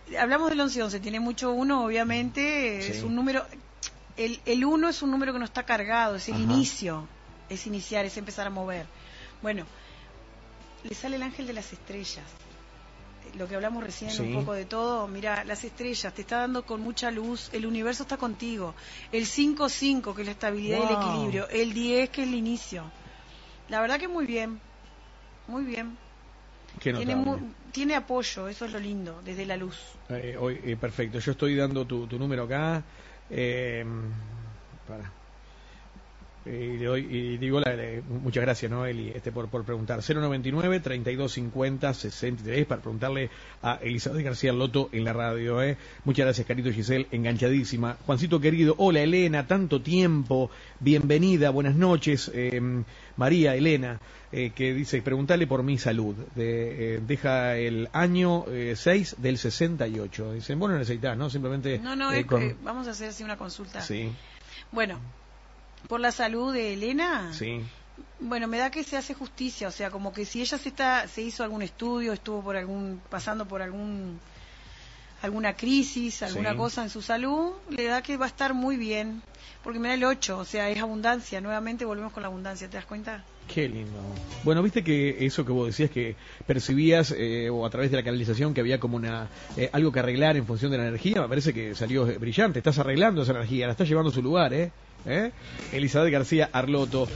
hablamos del 11-11, tiene mucho 1, obviamente, Sí. es un número, el 1 es un número que no está cargado, es el Ajá. inicio, es iniciar, es empezar a mover. Bueno, le sale el ángel de las estrellas. Lo que hablamos recién, Sí. un poco de todo, mira, las estrellas te está dando con mucha luz, el universo está contigo, el 5-5 que es la estabilidad y el Wow. equilibrio, el 10 que es el inicio. La verdad que muy bien, muy bien. Qué Tiene, notable. tiene apoyo, eso es lo lindo, desde la luz. Perfecto, yo estoy dando tu número acá. Para. Y le doy, y digo muchas gracias, ¿no, Eli? Por preguntar. 099 3250 63 para preguntarle a Elizabeth García Loto en la radio, ¿eh? Muchas gracias, Carito Giselle, enganchadísima. Juancito querido, hola Elena, tanto tiempo, bienvenida, buenas noches. María Elena, que dice, preguntale por mi salud. Deja el año 6 del 68. Dicen, bueno, necesitas, ¿no? Simplemente. No, vamos a hacer así una consulta. Sí. Bueno, por la salud de Elena, Sí. bueno, me da que se hace justicia, o sea, como que si ella se hizo algún estudio, estuvo pasando por alguna crisis, alguna Sí. cosa en su salud, le da que va a estar muy bien, porque mira el 8, o sea, es abundancia, nuevamente volvemos con la abundancia, ¿te das cuenta? Qué lindo. Bueno, viste que eso que vos decías que percibías o a través de la canalización que había como algo que arreglar en función de la energía, me parece que salió brillante. Estás arreglando esa energía, la estás llevando a su lugar, ¿eh? Elizabeth García Arloto,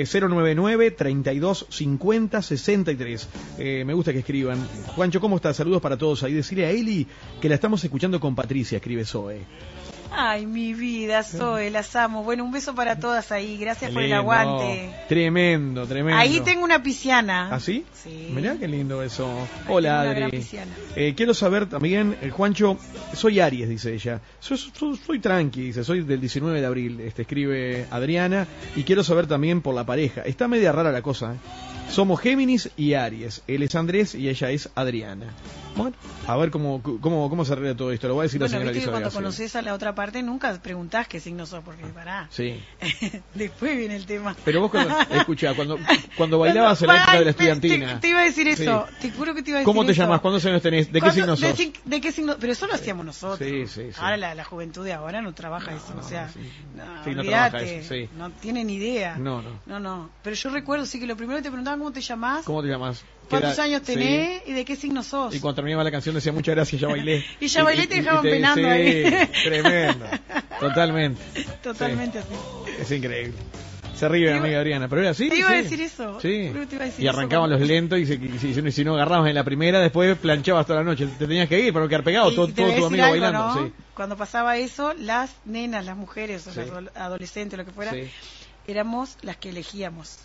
099 32 50 63. Me gusta que escriban. Juancho, ¿cómo estás? Saludos para todos ahí. Decirle a Eli que la estamos escuchando con Patricia, escribe Zoe. Ay, mi vida, Zoe, las amo. Bueno, un beso para todas ahí, gracias por el Lindo. aguante. Tremendo, tremendo. Ahí tengo una pisciana. ¿Ah, sí? Sí. Mirá qué lindo eso. Ahí Hola, tengo una gran Adri. pisciana. Quiero saber también, Juancho, soy Aries, dice ella. Soy tranqui, dice, soy del 19 de abril, escribe Adriana. Y quiero saber también por la pareja. Está media rara la cosa, ¿eh? Somos Géminis y Aries. Él es Andrés y ella es Adriana. Bueno, a ver cómo se arregla todo esto. Lo voy a decir la Bueno, señora viste que Elizabeth cuando García. conoces a la otra parte nunca preguntás qué signo sos, porque pará. Sí. Después viene el tema. Pero vos, escuchá, cuando bailabas en la época de la estudiantina. Te iba a decir eso, Sí. te juro que te iba a decir ¿Cómo te eso. llamas? ¿Cuántos años tenés? ¿De qué signo sos? ¿De qué signo? Pero eso lo hacíamos nosotros. Sí. Ahora la juventud de ahora no trabaja eso, o sea, sí. no, Sí, no olvídate, trabaja eso, sí. no tienen idea. No. Pero yo recuerdo, sí, que lo primero que te preguntaban cómo te llamás, ¿Cómo te llamas? cuántos años Sí. tenés y de qué signo sos. Y cuando terminaba la canción decía muchas gracias, ya bailé. Y ya bailé, te dejaban penando sí, ahí. Tremendo. Totalmente. Totalmente así. Es increíble. Se ríe mi amiga Adriana, pero era así. Te iba sí. a decir eso. Sí. Creo que te iba a decir Y eso arrancaban cuando- los lentos y si no agarrabas en la primera, después planchabas toda la noche. Te tenías que ir para no quedar pegado, Y todo te voy a tu decir amigo algo, bailando. ¿no? Sí. Cuando pasaba eso, las nenas, las mujeres, o Sí. las adolescentes, lo que fuera, Sí. éramos las que elegíamos.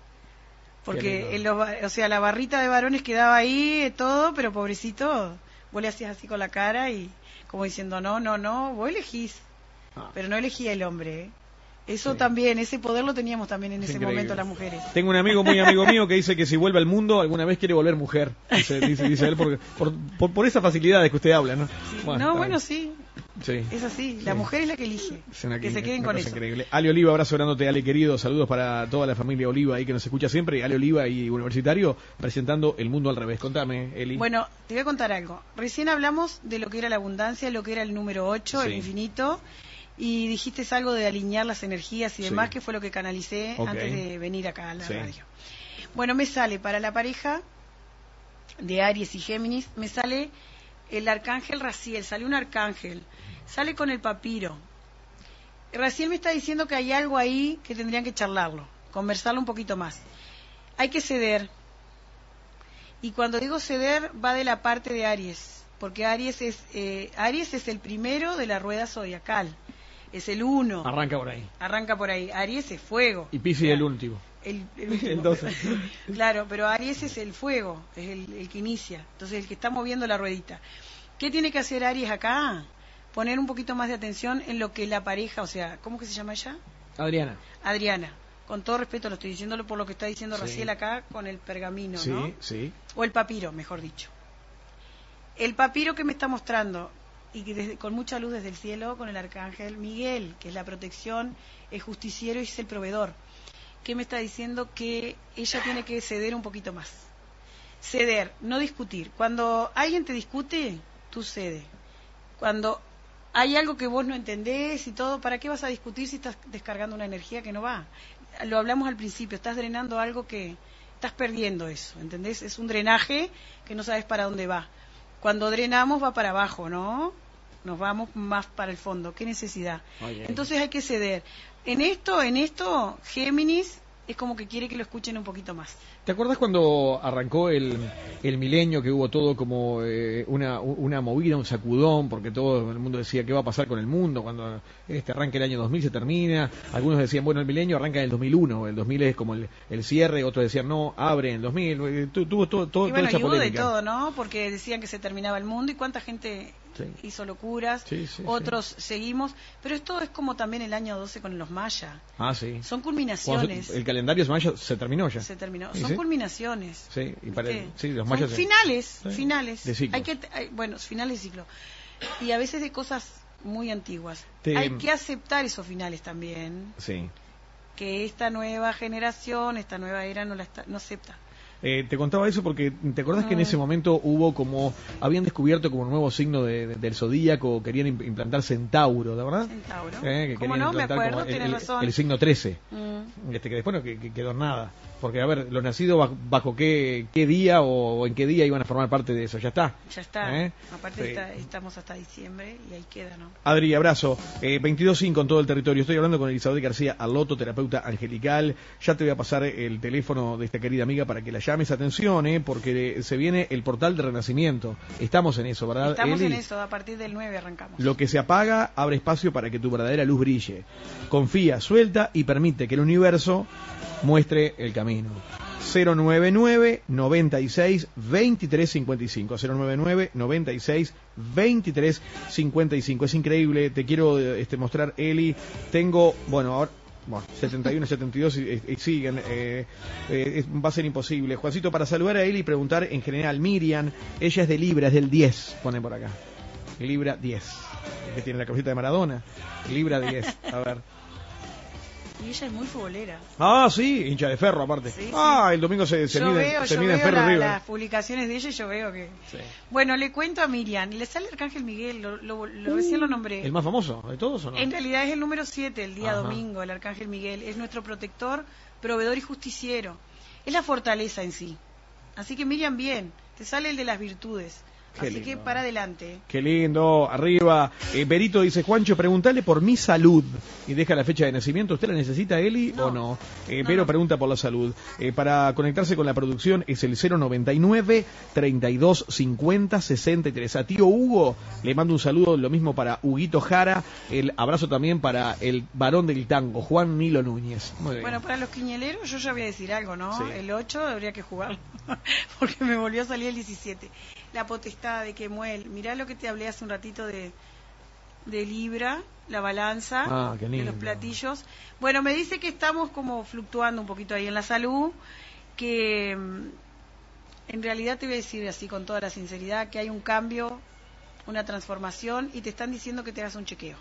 Qué Porque lindo. o sea, la barrita de varones quedaba ahí, todo, pero pobrecito, vos le hacías así con la cara y como diciendo, no, vos elegís. Ah. Pero no elegía el hombre, ¿eh? Eso Sí. también, ese poder lo teníamos también en Es ese increíble. momento las mujeres. Tengo un amigo muy amigo mío que dice que si vuelve al mundo alguna vez quiere volver mujer. Dice él por esas facilidades que usted habla, ¿no? Está Sí, bien. Sí. es así. Sí. La mujer es la que elige. Es una Que se queden una con cosa eso. increíble. Ale Oliva, abrazo grande, Ale querido, saludos para toda la familia Oliva ahí que nos escucha siempre. Ale Oliva y Universitario presentando El Mundo al Revés. Contame, Eli. Bueno, te voy a contar algo. Recién hablamos de lo que era la abundancia, lo que era el número 8, Sí. el infinito, y dijiste algo de alinear las energías y Sí. demás, que fue lo que canalicé Ok. antes de venir acá a la Sí. radio. Bueno, me sale para la pareja de Aries y Géminis, me sale el arcángel Raziel, sale un arcángel, sale con el papiro. Raziel me está diciendo que hay algo ahí que tendrían que charlarlo, conversarlo un poquito más. Hay que ceder. Y cuando digo ceder, va de la parte de Aries, porque Aries es el primero de la rueda zodiacal, es el 1, Arranca por ahí. arranca por ahí. Aries es fuego. Y Piscis el último. El último. El 12. Claro, pero Aries es el fuego, es el que inicia, entonces el que está moviendo la ruedita. ¿Qué tiene que hacer Aries acá? Poner un poquito más de atención en lo que la pareja, o sea, ¿cómo que se llama ella? Adriana. Adriana. Con todo respeto lo estoy diciéndolo por lo que está diciendo Sí. Raziel acá con el pergamino, Sí, ¿no? sí. O el papiro, mejor dicho. El papiro que me está mostrando, y que con mucha luz desde el cielo, con el arcángel Miguel, que es la protección, es justiciero y es el proveedor. ¿Qué me está diciendo? Que ella tiene que ceder un poquito más. Ceder, no discutir. Cuando alguien te discute, tú cede. Cuando hay algo que vos no entendés y todo, ¿para qué vas a discutir si estás descargando una energía que no va? Lo hablamos al principio, estás drenando algo que estás perdiendo eso, ¿entendés? Es un drenaje que no sabes para dónde va. Cuando drenamos va para abajo, ¿no? Nos vamos más para el fondo. ¿Qué necesidad? Okay. Entonces hay que ceder. En esto, Géminis es como que quiere que lo escuchen un poquito más. ¿Te acuerdas cuando arrancó el milenio, que hubo todo como una movida, un sacudón, porque todo el mundo decía qué va a pasar con el mundo cuando arranca el año 2000, se termina? Algunos decían, bueno, el milenio arranca en el 2001, el 2000 es como el cierre, otros decían, no, abre en el 2000, tuvo todo, y bueno, toda esa y hubo de polémica. todo, ¿no? Porque decían que se terminaba el mundo y cuánta gente hizo locuras, otros seguimos, pero esto es como también el año 12 con los mayas. Ah, sí. Son culminaciones. El calendario maya se terminó ya. Se terminó. ¿Sí, Son culminaciones. Sí, y para los son mayas finales de ciclo. Bueno, finales de ciclo. Y a veces de cosas muy antiguas. Sí. Hay que aceptar esos finales también. Sí. Que esta nueva generación, esta nueva era no acepta. Te contaba eso porque te acordás que en ese momento habían descubierto como un nuevo signo del zodíaco, querían implantar Centauro, ¿de verdad? Centauro. Que ¿Cómo no? Me acuerdo, tienes razón. El signo 13. Que después no que quedó nada. Porque, a ver, los nacidos bajo qué día o en qué día iban a formar parte de eso, ya está. Ya está. Aparte estamos hasta diciembre y ahí queda, ¿no? Adri, abrazo. 22.5 en todo el territorio. Estoy hablando con Elizabeth García Arloto, terapeuta angelical. Ya te voy a pasar el teléfono de esta querida amiga para que la llames. Atención, porque se viene el portal de renacimiento. Estamos en eso, ¿verdad, Estamos Eli? en eso, a partir del 9 arrancamos. Lo que se apaga abre espacio para que tu verdadera luz brille. Confía, suelta y permite que el universo muestre el camino. 099 96 23 55 099 96 23 55. Es increíble, te quiero mostrar, Eli. Tengo, ahora 71, 72 y siguen, va a ser imposible. Juancito, para saludar a Eli y preguntar en general, Miriam, ella es de Libra, es del 10, pone por acá. Libra 10, que tiene la camiseta de Maradona. Libra 10, a ver. Y ella es muy futbolera. Ah, sí, hincha de Ferro aparte. Sí, el domingo se mide en Ferro River. Las publicaciones de ella y yo veo que... Sí. Bueno, le cuento a Miriam, le sale Arcángel Miguel, recién lo nombré. ¿El más famoso de todos o no? En realidad es el número 7, el día domingo, el Arcángel Miguel. Es nuestro protector, proveedor y justiciero. Es la fortaleza en sí. Así que Miriam, bien, te sale el de las virtudes. Qué así lindo. que para adelante. Qué lindo, arriba. Berito dice, Juancho, preguntale por mi salud. Y deja la fecha de nacimiento. ¿Usted la necesita, Eli, o no? Pero pregunta por la salud. Para conectarse con la producción es el 099 32 50 63. A tío Hugo le mando un saludo, lo mismo para Huguito Jara. El abrazo también para el varón del tango, Juan Nilo Núñez. Muy bien. Bueno, para los quiñeleros yo ya voy a decir algo, ¿no? Sí. El 8 habría que jugar, porque me volvió a salir el 17. La potestad de Kemuel. Mirá lo que te hablé hace un ratito de Libra, la balanza, qué de lindo. los platillos. Bueno, me dice que estamos como fluctuando un poquito ahí en la salud, que en realidad te voy a decir así con toda la sinceridad que hay un cambio, una transformación y te están diciendo que te hagas un chequeo.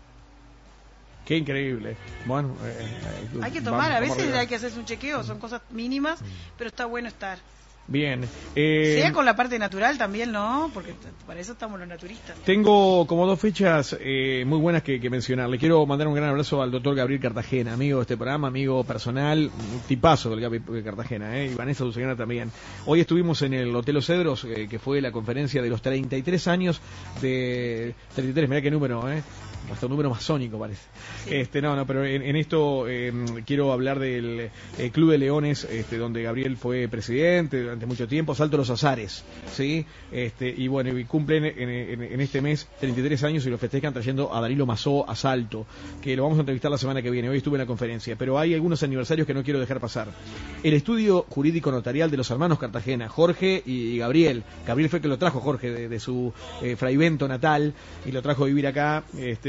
Qué increíble. Bueno, hay que tomar, a veces hay que hacerse un chequeo, son cosas mínimas, pero está bueno estar. Bien. Sea con la parte natural también, ¿no? Porque para eso estamos los naturistas. Tengo como 2 fechas muy buenas que mencionar. Le quiero mandar un gran abrazo al doctor Gabriel Cartagena, amigo de este programa, amigo personal, un tipazo del Gabriel Cartagena, y Vanessa Dulceana también. Hoy estuvimos en el Hotel Los Cedros, que fue la conferencia de los 33 años de... 33, mirá qué número, hasta un número masónico parece. Sí. Pero en esto quiero hablar del Club de Leones, donde Gabriel fue presidente durante mucho tiempo, Salto Los Azares, ¿sí? Y bueno, y cumplen en este mes 33 años y lo festejan trayendo a Danilo Mazó a Salto, que lo vamos a entrevistar la semana que viene. Hoy estuve en la conferencia, pero hay algunos aniversarios que no quiero dejar pasar. El estudio jurídico notarial de los hermanos Cartagena, Jorge y Gabriel. Gabriel fue el que lo trajo, Jorge, de su Fraivento natal, y lo trajo a vivir acá,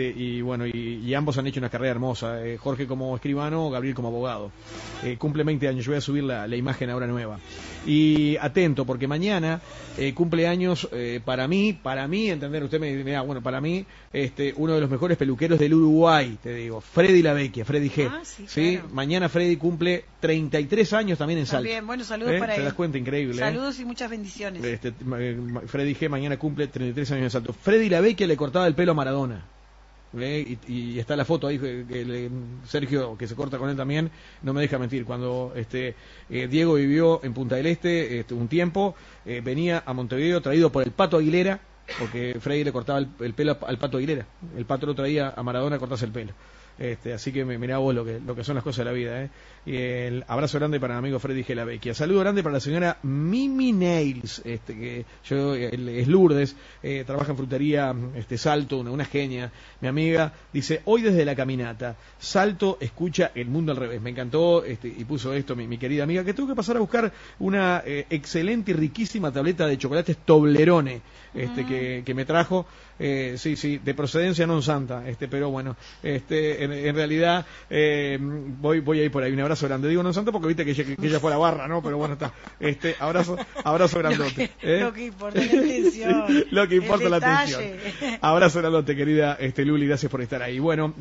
Y bueno, y ambos han hecho una carrera hermosa, Jorge como escribano, Gabriel como abogado. Cumple 20 años, yo voy a subir la imagen ahora nueva. Y atento, porque mañana cumple años para mí, entender, usted me dice, bueno, para mí, uno de los mejores peluqueros del Uruguay, te digo, Freddy Lavecchia, Freddy G. Sí, claro. Mañana Freddy cumple 33 años también en Salto. También, bueno, saludos para él. ¿Te das cuenta? Increíble. Saludos y muchas bendiciones. Freddy G mañana cumple 33 años en Salto. Freddy Lavecchia le cortaba el pelo a Maradona. Y está la foto ahí que Sergio, que se corta con él también, no me deja mentir. Cuando Diego vivió en Punta del Este un tiempo, venía a Montevideo traído por el Pato Aguilera, porque Freddy le cortaba el pelo al Pato Aguilera. El Pato lo traía a Maradona a cortarse el pelo. Así que mirá vos lo que son las cosas de la vida, Y el abrazo grande para mi amigo Freddy G. Lavecchia. Saludo grande para la señora Mimi Nails, que es Lourdes, trabaja en frutería Salto, una genia, mi amiga. Dice, hoy desde la caminata, Salto escucha El Mundo al Revés. Me encantó, y puso esto mi querida amiga, que tuvo que pasar a buscar una excelente y riquísima tableta de chocolates Toblerone, que me trajo, sí, de procedencia non santa, pero bueno, en realidad voy a ir por ahí. Un abrazo grande, digo non santa porque viste que ella fue a la barra, ¿no? Pero bueno, está, abrazo grandote. Lo que importa es la atención. Lo que importa es la atención. Abrazo grandote, querida Luli, gracias por estar ahí. Bueno,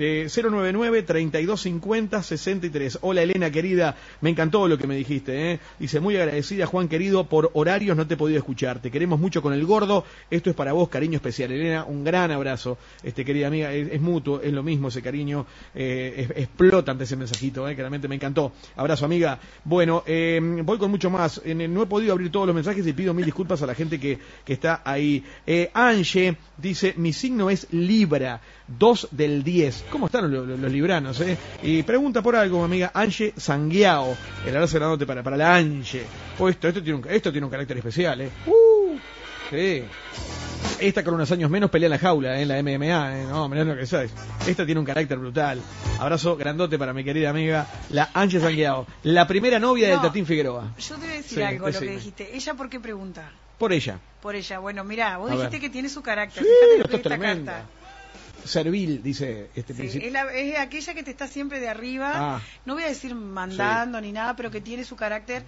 099-3250-63. Hola Elena, querida, me encantó lo que me dijiste, Dice, muy agradecida, Juan querido, por horarios no te he podido escuchar, te queremos mucho con el gordo, esto es para vos, cariño especial. Elena, un gran abrazo, querida amiga, es mutuo, es lo mismo ese cariño, explota ante ese mensajito, que realmente me encantó. Abrazo, amiga. Bueno, voy con mucho más. No he podido abrir todos los mensajes y pido mil disculpas a la gente que está ahí. Ange dice, mi signo es Libra, 2 del 10. ¿Cómo están los libranos, Y pregunta por algo, amiga Ange Sanguiao. El abrazo grandote para la Ange. Esto tiene un carácter especial, Sí. Esta con unos años menos pelea en la jaula, en la MMA, no, mirá lo que sabes. Esta tiene un carácter brutal. Abrazo grandote para mi querida amiga, la Anche Sanguiao, la primera novia del Tatín Figueroa. Yo te voy a decir algo, lo que dijiste. ¿Ella por qué pregunta? Por ella. Por ella, bueno, mirá, vos dijiste que tiene su carácter. Sí, fíjate lo que es esta tremenda. carta. Servil, dice principio. Es aquella que te está siempre de arriba, no voy a decir mandando ni nada, pero que tiene su carácter,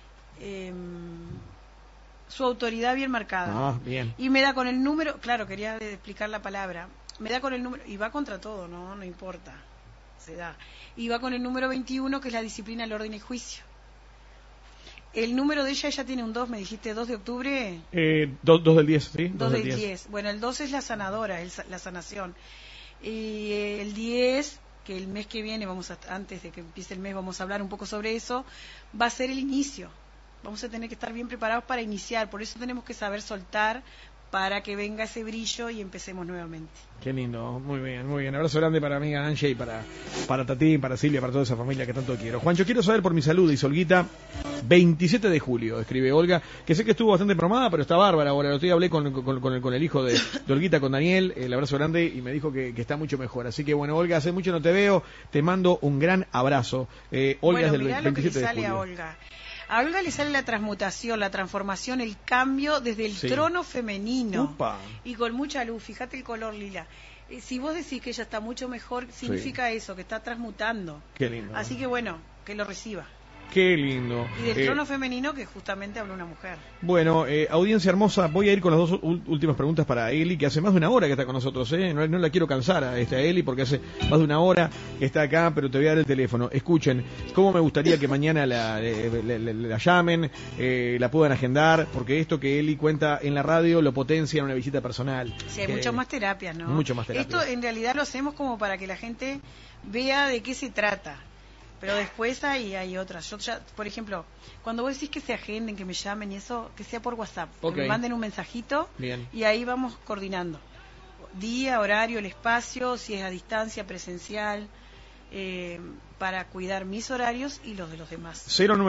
su autoridad bien marcada. Bien. Y me da con el número, claro, quería explicar la palabra, me da con el número, y va contra todo, no importa, se da. Y va con el número 21, que es la disciplina, el orden y el juicio. El número de ella tiene un 2, me dijiste, 2 de octubre. 2 del 10, ¿sí? 2 del 10. Bueno, el 2 es la sanadora, la sanación. Y el 10, que el mes que viene, antes de que empiece el mes, vamos a hablar un poco sobre eso, va a ser el inicio. Vamos a tener que estar bien preparados para iniciar, por eso tenemos que saber soltar para que venga ese brillo y empecemos nuevamente. Qué lindo, muy bien, muy bien. Abrazo grande para mi amiga Angie y para Tatín, para Silvia, para toda esa familia que tanto quiero. Juancho, quiero saber por mi salud, dice Olguita, 27 de julio, escribe Olga, que sé que estuvo bastante bromada, pero está bárbara ahora. El otro día hablé con el hijo de Olguita, con Daniel, el abrazo grande, y me dijo que está mucho mejor. Así que bueno, Olga, hace mucho no te veo, te mando un gran abrazo. Olga es del 27 de julio. A Olga le sale la transmutación, la transformación, el cambio desde el trono femenino. Upa. Y con mucha luz. Fíjate el color lila. Si vos decís que ella está mucho mejor, significa eso, que está transmutando. Qué lindo. Así que bueno, que lo reciba. Qué lindo. Y del trono femenino, que justamente habla una mujer. Bueno, audiencia hermosa, voy a ir con las dos últimas preguntas para Eli, que hace más de una hora que está con nosotros, No la quiero cansar a Eli, porque hace más de una hora que está acá, pero te voy a dar el teléfono. Escuchen, cómo me gustaría que mañana la llamen, la puedan agendar, porque esto que Eli cuenta en la radio lo potencia en una visita personal. Sí, hay mucho más terapia, ¿no? Mucho más terapia. Esto en realidad lo hacemos como para que la gente vea de qué se trata. Pero después hay otras. Yo ya, por ejemplo, cuando vos decís que se agenden, que me llamen y eso, que sea por WhatsApp. Que me manden un mensajito. Bien. Y ahí vamos coordinando. Día, horario, el espacio, si es a distancia, presencial. para cuidar mis horarios y los de los demás.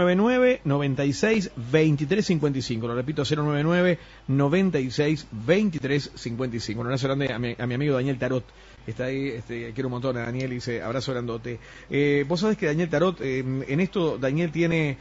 099-96-2355. Lo repito, 099-96-2355. Un abrazo grande a mi amigo Daniel Tarot. Está ahí, quiero un montón a Daniel y dice, abrazo grandote. Vos sabés que Daniel Tarot, en esto Daniel tiene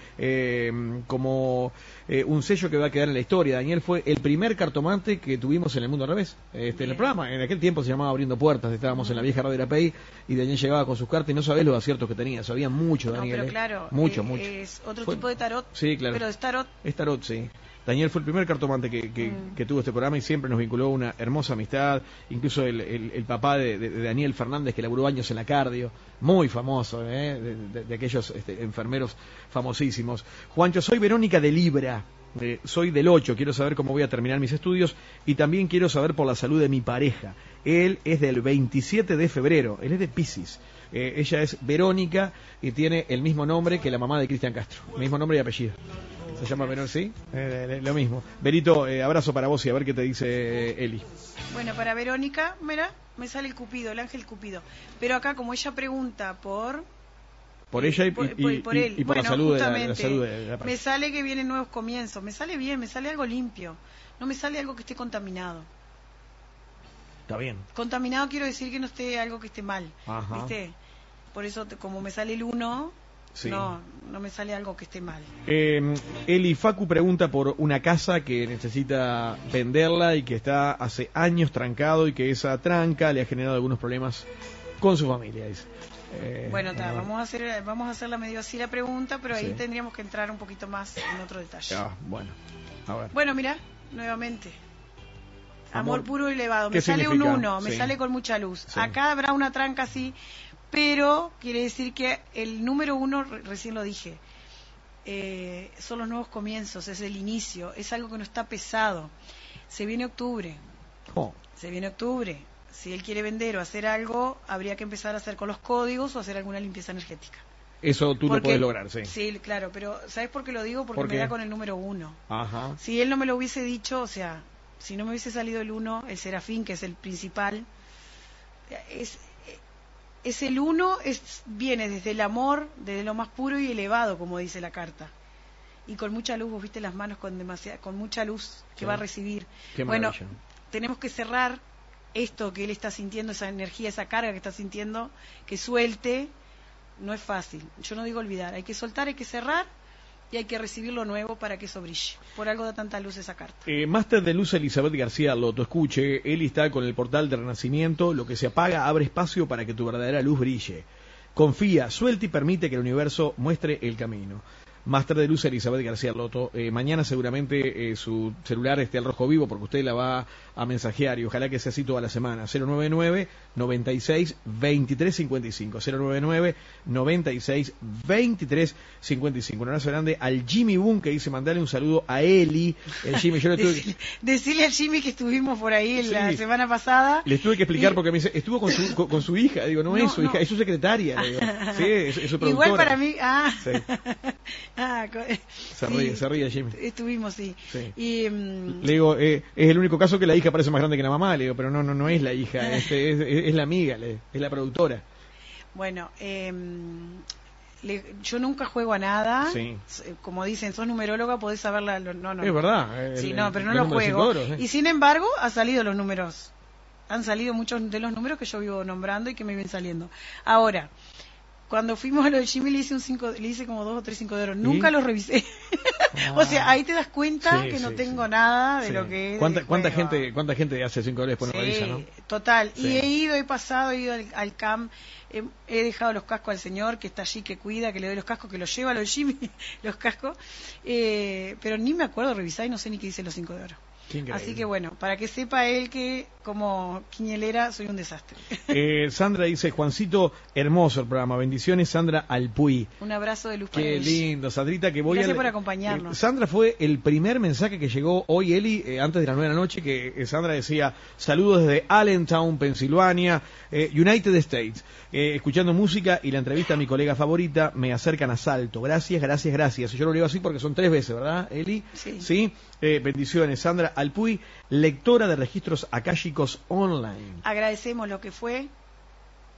como un sello que va a quedar en la historia. Daniel fue el primer cartomante que tuvimos en El Mundo al Revés, en el programa. En aquel tiempo se llamaba Abriendo Puertas, estábamos en la vieja radio de la PI y Daniel llegaba con sus cartas y no sabés los aciertos que tenía, sabía mucho Daniel. No, pero claro, mucho. Es otro tipo de tarot, sí, claro. pero es tarot. Es tarot, sí. Daniel fue el primer cartomante que tuvo este programa y siempre nos vinculó una hermosa amistad. Incluso el papá de Daniel Fernández, que laburó años en la cardio, muy famoso, de aquellos enfermeros famosísimos. Juancho, soy Verónica de Libra, soy del 8, quiero saber cómo voy a terminar mis estudios y también quiero saber por la salud de mi pareja. Él es del 27 de febrero, él es de Piscis. Ella es Verónica y tiene el mismo nombre que la mamá de Cristian Castro, mismo nombre y apellido. Se llama Verónica, ¿sí? Lo mismo. Berito, abrazo para vos y a ver qué te dice Eli. Bueno, para Verónica, mira, me sale el Cupido, el ángel Cupido. Pero acá, como ella pregunta por ella y por él, y por la salud, la salud de la me sale que vienen nuevos comienzos. Me sale bien, me sale algo limpio. No me sale algo que esté contaminado. Está bien. Contaminado quiero decir que no esté algo que esté mal. Ajá. ¿Viste? Por eso, como me sale el 1... Sí. No me sale algo que esté mal. Eli Facu pregunta por una casa que necesita venderla y que está hace años trancado y que esa tranca le ha generado algunos problemas con su familia, dice. Bueno, vamos a hacerla medio así la pregunta, pero ahí tendríamos que entrar un poquito más en otro detalle. Bueno, a ver. Bueno, mira, nuevamente. Amor puro y elevado. Me ¿Qué sale significa? un 1, me sale con mucha luz. Sí. Acá habrá una tranca así, pero quiere decir que el número 1, recién lo dije, son los nuevos comienzos, es el inicio, es algo que no está pesado. Se viene octubre. Se viene octubre. Si él quiere vender o hacer algo, habría que empezar a hacer con los códigos o hacer alguna limpieza energética. Eso tú lo puedes lograr, sí. Sí, claro, pero ¿sabes por qué lo digo? Porque me da con el número 1. Ajá. Si él no me lo hubiese dicho, o sea, si no me hubiese salido el 1, el serafín, que es el principal, es el 1, viene desde el amor, desde lo más puro y elevado, como dice la carta. Y con mucha luz, vos viste las manos con mucha luz que va a recibir. Qué bueno, maravilla. tenemos que cerrar esto que él está sintiendo, esa energía, esa carga que está sintiendo, que suelte. No es fácil. Yo no digo olvidar, hay que soltar, hay que cerrar y hay que recibir lo nuevo para que eso brille. Por algo da tanta luz esa carta. Máster de Luz Elizabeth García Loto, escuche, él está con el portal de Renacimiento, lo que se apaga abre espacio para que tu verdadera luz brille. Confía, suelta y permite que el universo muestre el camino. Máster de Luz Elizabeth García Loto, mañana seguramente su celular esté al rojo vivo porque usted la va a mensajear y ojalá que sea así toda la semana. 099-96-2355, 099-96-2355. Un abrazo grande al Jimmy Boone que dice mandarle un saludo a Eli. El Jimmy, yo le tuve Decirle al Jimmy que estuvimos por ahí la semana pasada. Les tuve que explicar porque me dice, estuvo con su hija, digo, no es su hija, es su secretaria, le digo. Sí, es su productora. Igual para mí, sí. Se ríe Jimmy. Estuvimos, sí. Y, le digo, es el único caso que la hija parece más grande que la mamá, le digo, pero no es la hija, es la amiga, es la productora. Bueno, yo nunca juego a nada. Sí. Como dicen, sos numeróloga, podés saberla. No. Es verdad. Sí, pero no lo juego. Y sin embargo, han salido los números. Han salido muchos de los números que yo vivo nombrando y que me vienen saliendo. Ahora, cuando fuimos a lo del Jimmy le hice como 2 o 3 5 de oro. Nunca los revisé. O sea, ahí te das cuenta que no tengo nada de lo que es. ¿Cuánta gente hace 5 dólares por una revisa, no? Total. Sí. Y he pasado al CAM. He dejado los cascos al señor que está allí, que cuida, que le doy los cascos, que los lleva a lo del Jimmy, los cascos. Pero ni me acuerdo de revisar y no sé ni qué dice los 5 de oro. Así que bueno, para que sepa él que como quiñelera soy un desastre. Sandra dice, Juancito, hermoso el programa, bendiciones, Sandra Alpuy. Un abrazo de luz para Qué él. Lindo, Sandrita, que voy Gracias por acompañarnos. Sandra fue el primer mensaje que llegó hoy, Eli, antes de las 9 de la noche, que Sandra decía, saludos desde Allentown, Pensilvania, United States, escuchando música y la entrevista a mi colega favorita, me acercan a Salto, gracias. Yo lo leo así porque son 3 veces, ¿verdad, Eli? Sí. Bendiciones, Sandra Alpuy, lectora de registros akáshicos online. Agradecemos lo que fue,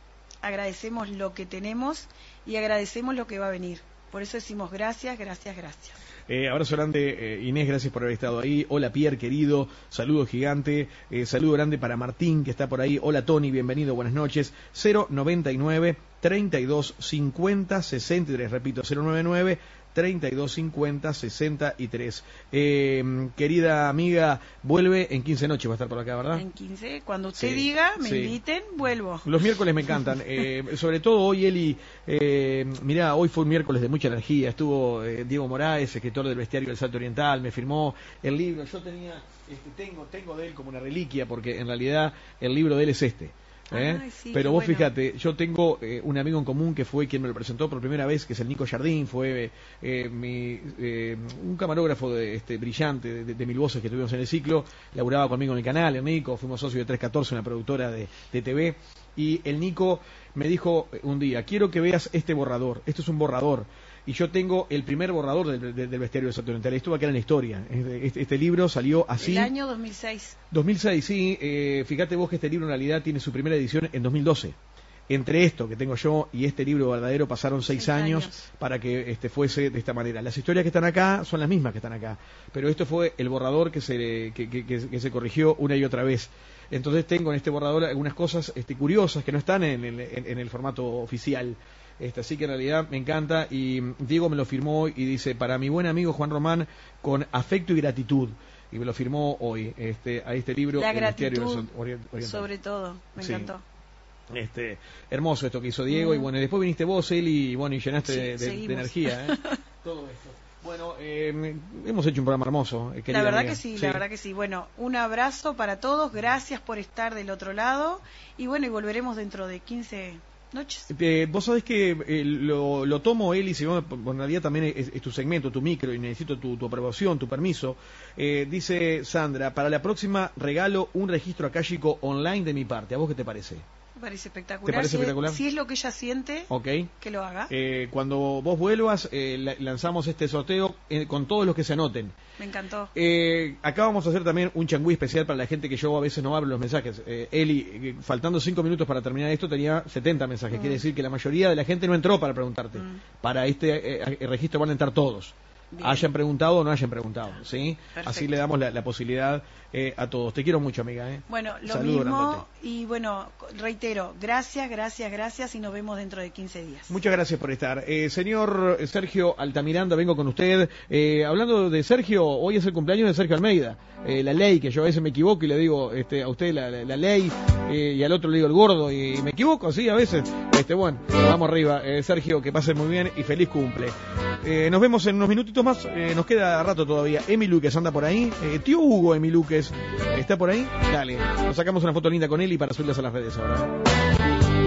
agradecemos lo que tenemos y agradecemos lo que va a venir. Por eso decimos gracias, gracias, gracias. Abrazo grande, Inés, gracias por haber estado ahí. Hola, Pierre, querido, saludo gigante. Saludo grande para Martín, que está por ahí. Hola, Tony, bienvenido, buenas noches. 099 32 50 63, repito, 099 32 50 63. Querida amiga, vuelve en 15 noches, va a estar por acá, ¿verdad? En 15, cuando usted Sí, diga, me sí. inviten, vuelvo. Los miércoles me encantan, sobre todo hoy, Eli, mirá, hoy fue un miércoles de mucha energía. Estuvo Diego Moraes, escritor del Bestiario del Salto Oriental, me firmó el libro. Yo tengo de él como una reliquia, porque en realidad el libro de él es este. Ay, sí, pero qué vos bueno. fíjate, yo tengo un amigo en común que fue quien me lo presentó por primera vez, que es el Nico Jardín, fue un camarógrafo brillante de Mil Voces que tuvimos en el ciclo, laburaba conmigo en el canal, el Nico, fuimos socios de 314, una productora de TV, y el Nico me dijo un día, quiero que veas este borrador, esto es un borrador, y yo tengo el primer borrador del Bestiario del Salto Oriental. Esto va a quedar en la historia. Este libro salió así. El año 2006. 2006, sí. Fíjate vos que este libro en realidad tiene su primera edición en 2012. Entre esto que tengo yo y este libro verdadero pasaron 6 años para que fuese de esta manera. Las historias que están acá son las mismas que están acá, pero esto fue el borrador que se corrigió una y otra vez. Entonces tengo en este borrador algunas cosas curiosas que no están en el formato oficial. Así que en realidad me encanta, y Diego me lo firmó y dice, para mi buen amigo Juan Román, con afecto y gratitud, y me lo firmó hoy a este libro. La El Bestiario gratitud, Oriental. sobre todo, me encantó. Hermoso esto que hizo Diego, y bueno, después viniste vos, Eli, y bueno, y llenaste Sí, de energía, todo esto. Bueno, hemos hecho un programa hermoso, querida La verdad amiga. que sí, la verdad que sí. Bueno, un abrazo para todos, gracias por estar del otro lado, y bueno, y volveremos dentro de 15 noches. Vos sabés que lo tomo, Eli, si vos, en realidad también es tu segmento, tu micro, y necesito tu aprobación, tu permiso. Dice Sandra, para la próxima regalo un registro akáshico online de mi parte. ¿A vos qué te parece? Me parece espectacular. ¿Te parece espectacular? Si es lo que ella siente, Ok. que lo haga. Cuando vos vuelvas, lanzamos este sorteo con todos los que se anoten. Me encantó. Acá vamos a hacer también un changüí especial para la gente que yo a veces no abro los mensajes. Eli, faltando 5 minutos para terminar esto, tenía 70 mensajes. Quiere decir que la mayoría de la gente no entró para preguntarte. Para este registro van a entrar todos. Bien. Hayan preguntado o no hayan preguntado, ¿sí? Perfecto. Así le damos la posibilidad a todos. Te quiero mucho, amiga. Bueno, lo Saludo mismo, grandote. y bueno, reitero, gracias, gracias, gracias, y nos vemos dentro de 15 días. Muchas gracias por estar. Señor Sergio Altamiranda, vengo con usted. Hablando de Sergio, hoy es el cumpleaños de Sergio Almeida. La ley, que yo a veces me equivoco y le digo a usted la ley, y al otro le digo el gordo, y me equivoco, sí, a veces. Bueno, vamos arriba. Sergio, que pase muy bien y feliz cumple. Nos vemos en unos minutitos más, nos queda rato todavía. Emi Luques anda por ahí. Tío Hugo Emi Luques, ¿está por ahí? Dale, nos sacamos una foto linda con él y para subirlas a las redes ahora.